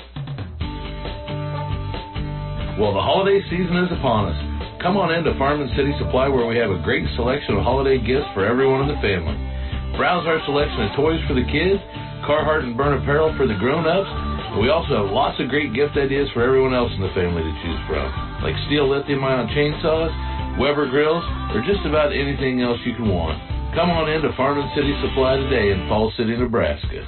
Well, the holiday season is upon us. Come on in to Farm & City Supply where we have a great selection of holiday gifts for everyone in the family. Browse our selection of toys for the kids, Carhartt and Byrne apparel for the grown-ups, and we also have lots of great gift ideas for everyone else in the family to choose from, like Steel lithium-ion chainsaws, Weber grills, or just about anything else you can want. Come on in to Farm & City Supply today in Falls City, Nebraska.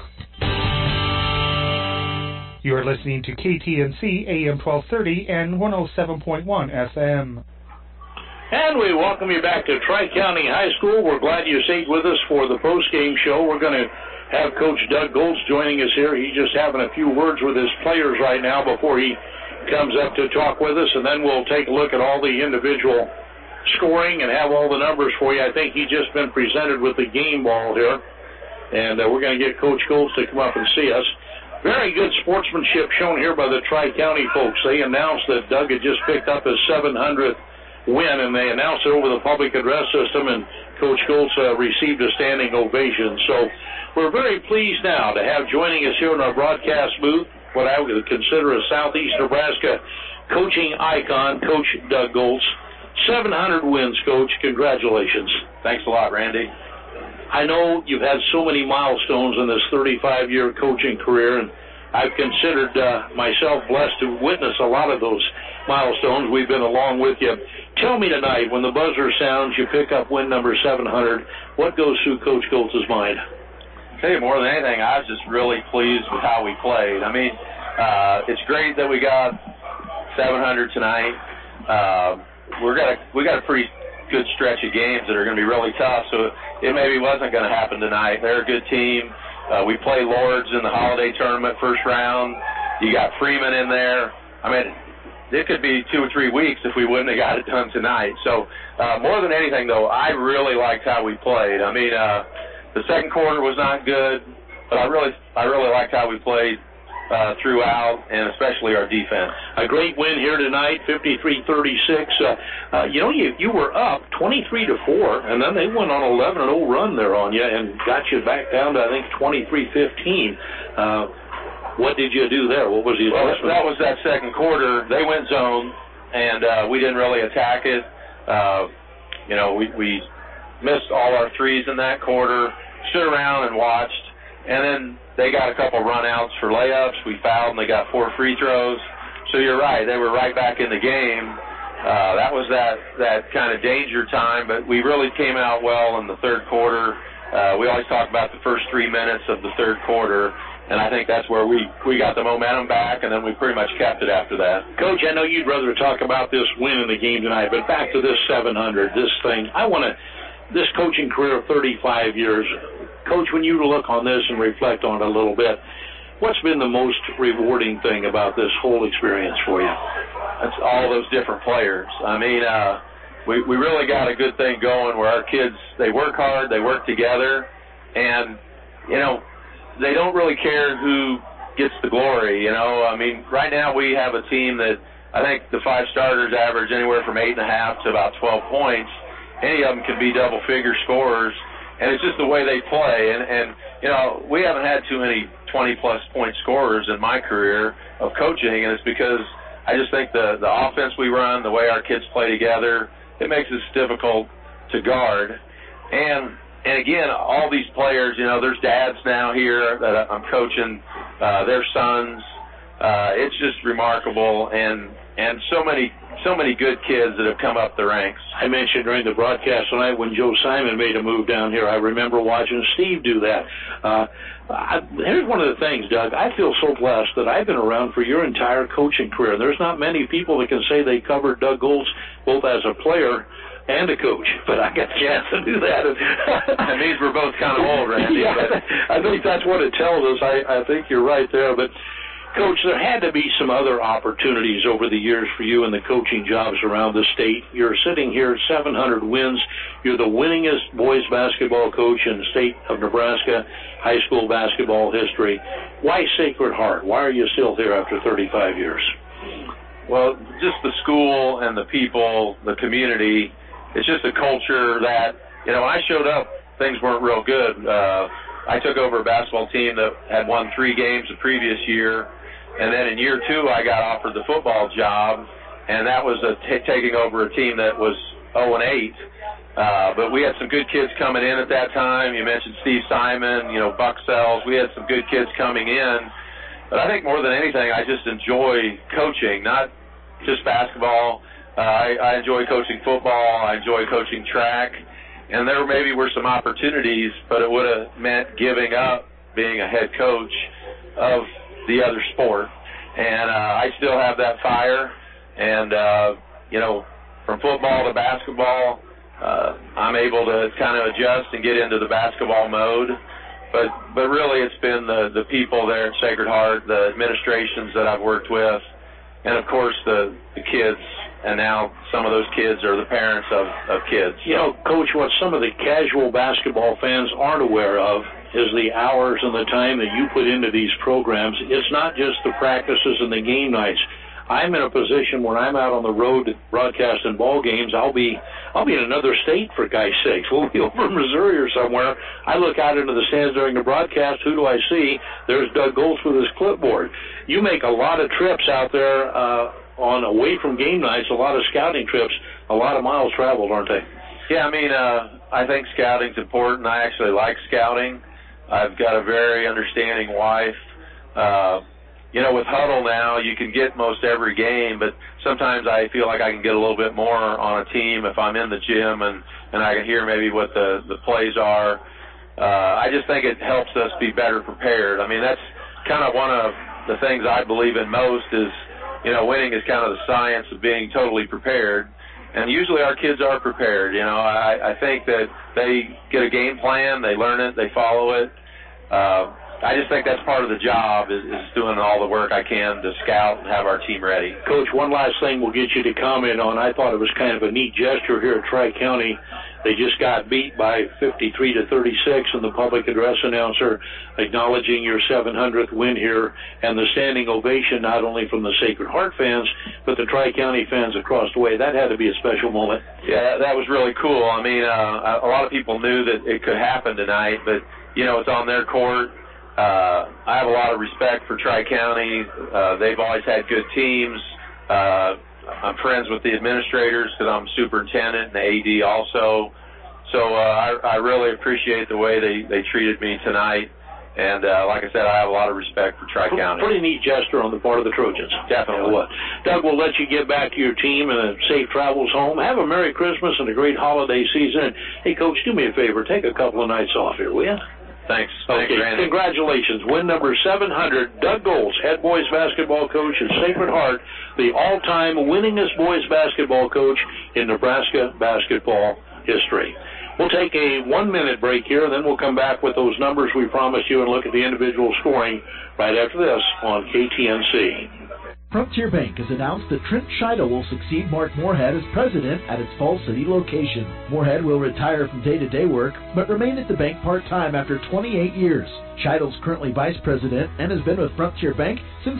You are listening to KTNC AM 1230 and 107.1 FM. And we welcome you back to Tri-County High School. We're glad you stayed with us for the post-game show. We're going to have Coach Doug Goltz joining us here. He's just having a few words with his players right now before he comes up to talk with us, and then we'll take a look at all the individual scoring and have all the numbers for you. I think he's just been presented with the game ball here, and we're going to get Coach Goltz to come up and see us. Very good sportsmanship shown here by the Tri-County folks. They announced that Doug had just picked up his 700th win, and they announced it over the public address system, and Coach Goltz received a standing ovation. So we're very pleased now to have joining us here in our broadcast booth what I would consider a Southeast Nebraska coaching icon, Coach Doug Goltz. 700 wins, Coach. Congratulations. Thanks a lot, Randy. I know you've had so many milestones in this 35-year coaching career, and I've considered myself blessed to witness a lot of those milestones. We've been along with you. Tell me tonight, when the buzzer sounds, you pick up win number 700, what goes through Coach Goltz's mind? I'll tell you, more than anything, I was just really pleased with how we played. I mean, it's great that we got 700 tonight. We got a pretty good stretch of games that are going to be really tough, so it maybe wasn't going to happen tonight. They're a good team. We play Lords in the holiday tournament first round. You got Freeman in there. I mean, it could be 2 or 3 weeks if we wouldn't have got it done tonight. So more than anything, though, I really liked how we played. I mean, the second quarter was not good, but I really liked how we played throughout, and especially our defense. A great win here tonight, 53-36. You were up 23-4, and then they went on an 11-0 run there on you and got you back down to, I think, 23-15. What did you do there? What was the adjustment? Well, that was that second quarter. They went zone, and we didn't really attack it. We missed all our threes in that quarter, stood around and watched, and then they got a couple run-outs for layups. We fouled, and they got 4 free throws. So you're right. They were right back in the game. That was that kind of danger time, but we really came out well in the third quarter. We always talk about the first 3 minutes of the third quarter, And I think that's where we got the momentum back, and then we pretty much kept it after that. Coach, I know you'd rather talk about this win in the game tonight, but back to this 700, this thing. This coaching career of 35 years, Coach, when you look on this and reflect on it a little bit, what's been the most rewarding thing about this whole experience for you? It's all those different players. I mean, we really got a good thing going where our kids, they work hard, they work together, and, you know, they don't really care who gets the glory, you know. I mean, right now we have a team that I think the 5 starters average anywhere from 8.5 to about 12 points. Any of them can be double-figure scorers, and it's just the way they play. And you know, we haven't had too many 20-plus point scorers in my career of coaching, and it's because I just think the offense we run, the way our kids play together, it makes it difficult to guard. And again, all these players, you know, there's dads now here that I'm coaching, their sons. It's just remarkable, and so many good kids that have come up the ranks. I mentioned during the broadcast tonight when Joe Simon made a move down here, I remember watching Steve do that. Here's one of the things, Doug. I feel so blessed that I've been around for your entire coaching career. There's not many people that can say they covered Doug Goltz both as a player and a coach, but I got a chance to do that. That means we're both kind of old, Randy. Yeah, but I think that's what it tells us. I think you're right there. But, Coach, there had to be some other opportunities over the years for you in the coaching jobs around the state. You're sitting here, 700 wins. You're the winningest boys basketball coach in the state of Nebraska, high school basketball history. Why Sacred Heart? Why are you still here after 35 years? Well, just the school and the people, the community. It's just a culture that, you know, when I showed up, things weren't real good. I took over a basketball team that had won 3 games the previous year, and then in year 2 I got offered the football job, and that was taking over a team that was 0-8. But we had some good kids coming in at that time. You mentioned Steve Simon, you know, Buck Sells. We had some good kids coming in. But I think more than anything, I just enjoy coaching, not just basketball. I enjoy coaching football. I enjoy coaching track. And there maybe were some opportunities, but it would have meant giving up being a head coach of the other sport. And I still have that fire. And, you know, from football to basketball, I'm able to kind of adjust and get into the basketball mode. But really it's been the people there at Sacred Heart, the administrations that I've worked with, and, of course, the kids. And now some of those kids are the parents of kids. You know, Coach, what some of the casual basketball fans aren't aware of is the hours and the time that you put into these programs. It's not just the practices and the game nights. I'm in a position when I'm out on the road broadcasting ball games, I'll be in another state, for God's sakes. We'll be over in Missouri or somewhere. I look out into the stands during the broadcast. Who do I see? There's Doug Goltz with his clipboard. You make a lot of trips out there on away from game nights, a lot of scouting trips, a lot of miles traveled, aren't they? Yeah, I mean, I think scouting's important. I actually like scouting. I've got a very understanding wife. You know, with Huddle now, you can get most every game, but sometimes I feel like I can get a little bit more on a team if I'm in the gym and I can hear maybe what the plays are. I just think it helps us be better prepared. I mean, that's kind of one of the things I believe in most is, you know, winning is kind of the science of being totally prepared. And usually our kids are prepared. You know, I think that they get a game plan, they learn it, they follow it. I just think that's part of the job is doing all the work I can to scout and have our team ready. Coach, one last thing we'll get you to comment on. I thought it was kind of a neat gesture here at Tri-County. They just got beat by 53-36, and the public address announcer acknowledging your 700th win here and the standing ovation not only from the Sacred Heart fans, but the Tri-County fans across the way. That had to be a special moment. Yeah, that was really cool. I mean, a lot of people knew that it could happen tonight, but, you know, it's on their court. I have a lot of respect for Tri-County. They've always had good teams. I'm friends with the administrators because I'm superintendent and the AD also. So I really appreciate the way they treated me tonight. And like I said, I have a lot of respect for Tri-County. Pretty neat gesture on the part of the Trojans. Definitely. Doug, we'll let you get back to your team and safe travels home. Have a Merry Christmas and a great holiday season. And, hey, Coach, do me a favor. Take a couple of nights off here, will you? Thanks. Okay, Thanks, Randy. congratulations. Win number 700, Doug Goltz, head boys basketball coach at Sacred Heart, the all-time winningest boys basketball coach in Nebraska basketball history. We'll take a 1-minute break here, and then we'll come back with those numbers we promised you and look at the individual scoring right after this on KTNC. Frontier Bank has announced that Trent Scheidel will succeed Mark Moorhead as president at its Falls City location. Moorhead will retire from day-to-day work, but remain at the bank part-time after 28 years. Scheidel's currently vice president and has been with Frontier Bank since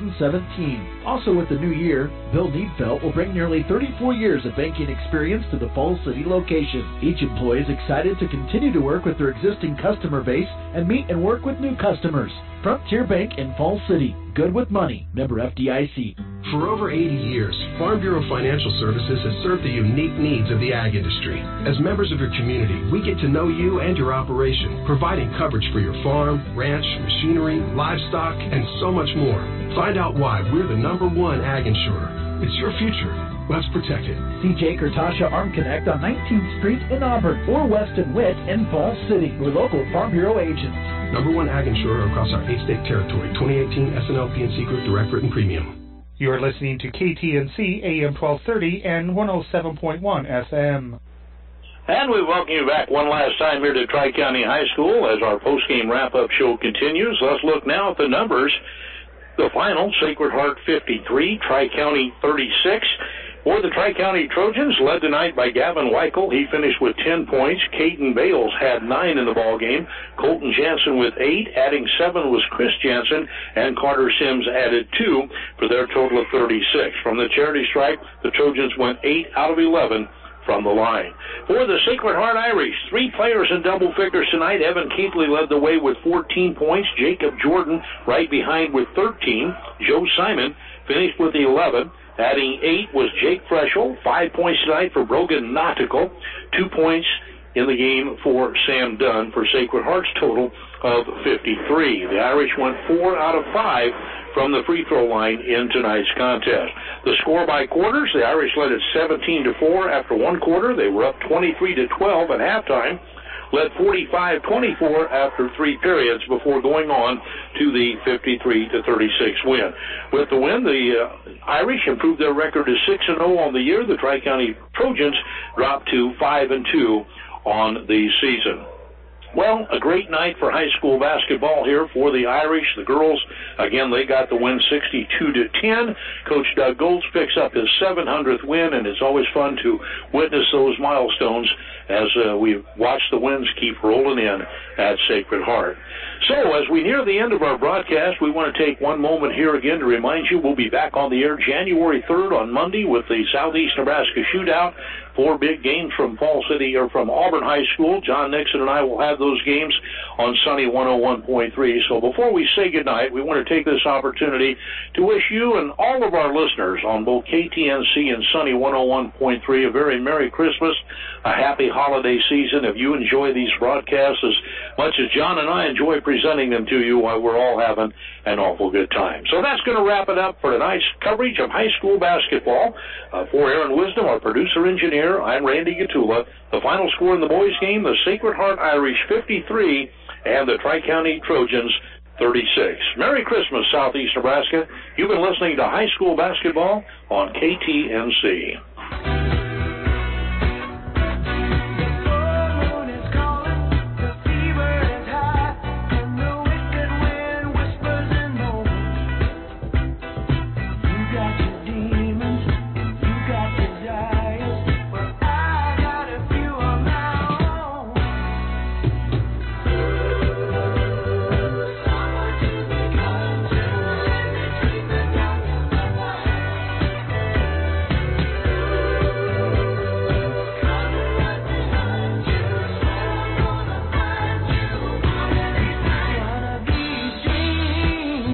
2017. Also with the new year, Bill Needfelt will bring nearly 34 years of banking experience to the Falls City location. Each employee is excited to continue to work with their existing customer base and meet and work with new customers. Frontier Bank in Falls City. Good with money. Member FDIC. For over 80 years, Farm Bureau Financial Services has served the unique needs of the ag industry. As members of your community, we get to know you and your operation, providing coverage for your farm, ranch, machinery, livestock, and so much more. Find out why we're the #1 ag insurer. It's your future. Let's protect it. See Jake or Tasha Arm Connect on 19th Street in Auburn or Weston Witt in Falls City. Your local Farm Bureau agents. #1 ag insurer across our 8-state territory. 2018 SNL PNC Group Direct Written Premium. You are listening to KTNC AM 1230 and 107.1 FM. And we welcome you back one last time here to Tri-County High School as our post-game wrap-up show continues. Let's look now at the numbers. The final, Sacred Heart 53, Tri-County 36. For the Tri-County Trojans, led tonight by Gavin Weichel. He finished with 10 points. Caden Bales had 9 in the ballgame. Colton Jansen with 8. Adding 7 was Chris Jansen, and Carter Sims added 2 for their total of 36. From the charity stripe, the Trojans went 8 out of 11 from the line. For the Sacred Heart Irish, 3 players in double figures tonight. Evan Keithley led the way with 14 points. Jacob Jordan right behind with 13. Joe Simon finished with 11. Adding 8 was Jake Freschel, 5 points tonight for Brogan Nautical, 2 points in the game for Sam Dunn for Sacred Heart's total of 53. The Irish went 4 out of 5 from the free throw line in tonight's contest. The score by quarters, the Irish led at 17-4 after one quarter. They were up 23-12 at halftime. Led 45-24 after 3 periods before going on to the 53-36 win. With the win, the Irish improved their record to 6-0 on the year. The Tri-County Trojans dropped to 5-2 on the season. Well, a great night for high school basketball here for the Irish. The girls, again, they got the win 62-10. Coach Doug Goltz picks up his 700th win, and it's always fun to witness those milestones as we watch the wins keep rolling in at Sacred Heart. So, as we near the end of our broadcast, we want to take one moment here again to remind you we'll be back on the air January 3rd on Monday with the Southeast Nebraska Shootout. 4 big games from Falls City or from Auburn High School. John Nixon and I will have those games on Sunny 101.3. So before we say goodnight, we want to take this opportunity to wish you and all of our listeners on both KTNC and Sunny 101.3 a very Merry Christmas, a happy holiday season. If you enjoy these broadcasts as much as John and I enjoy presenting them to you, while we're all having an awful good time. So that's going to wrap it up for tonight's coverage of high school basketball. For Aaron Wisdom, our producer-engineer, I'm Randy Gatula. The final score in the boys' game, the Sacred Heart Irish 53 and the Tri-County Trojans 36. Merry Christmas, Southeast Nebraska. You've been listening to high school basketball on KTNC.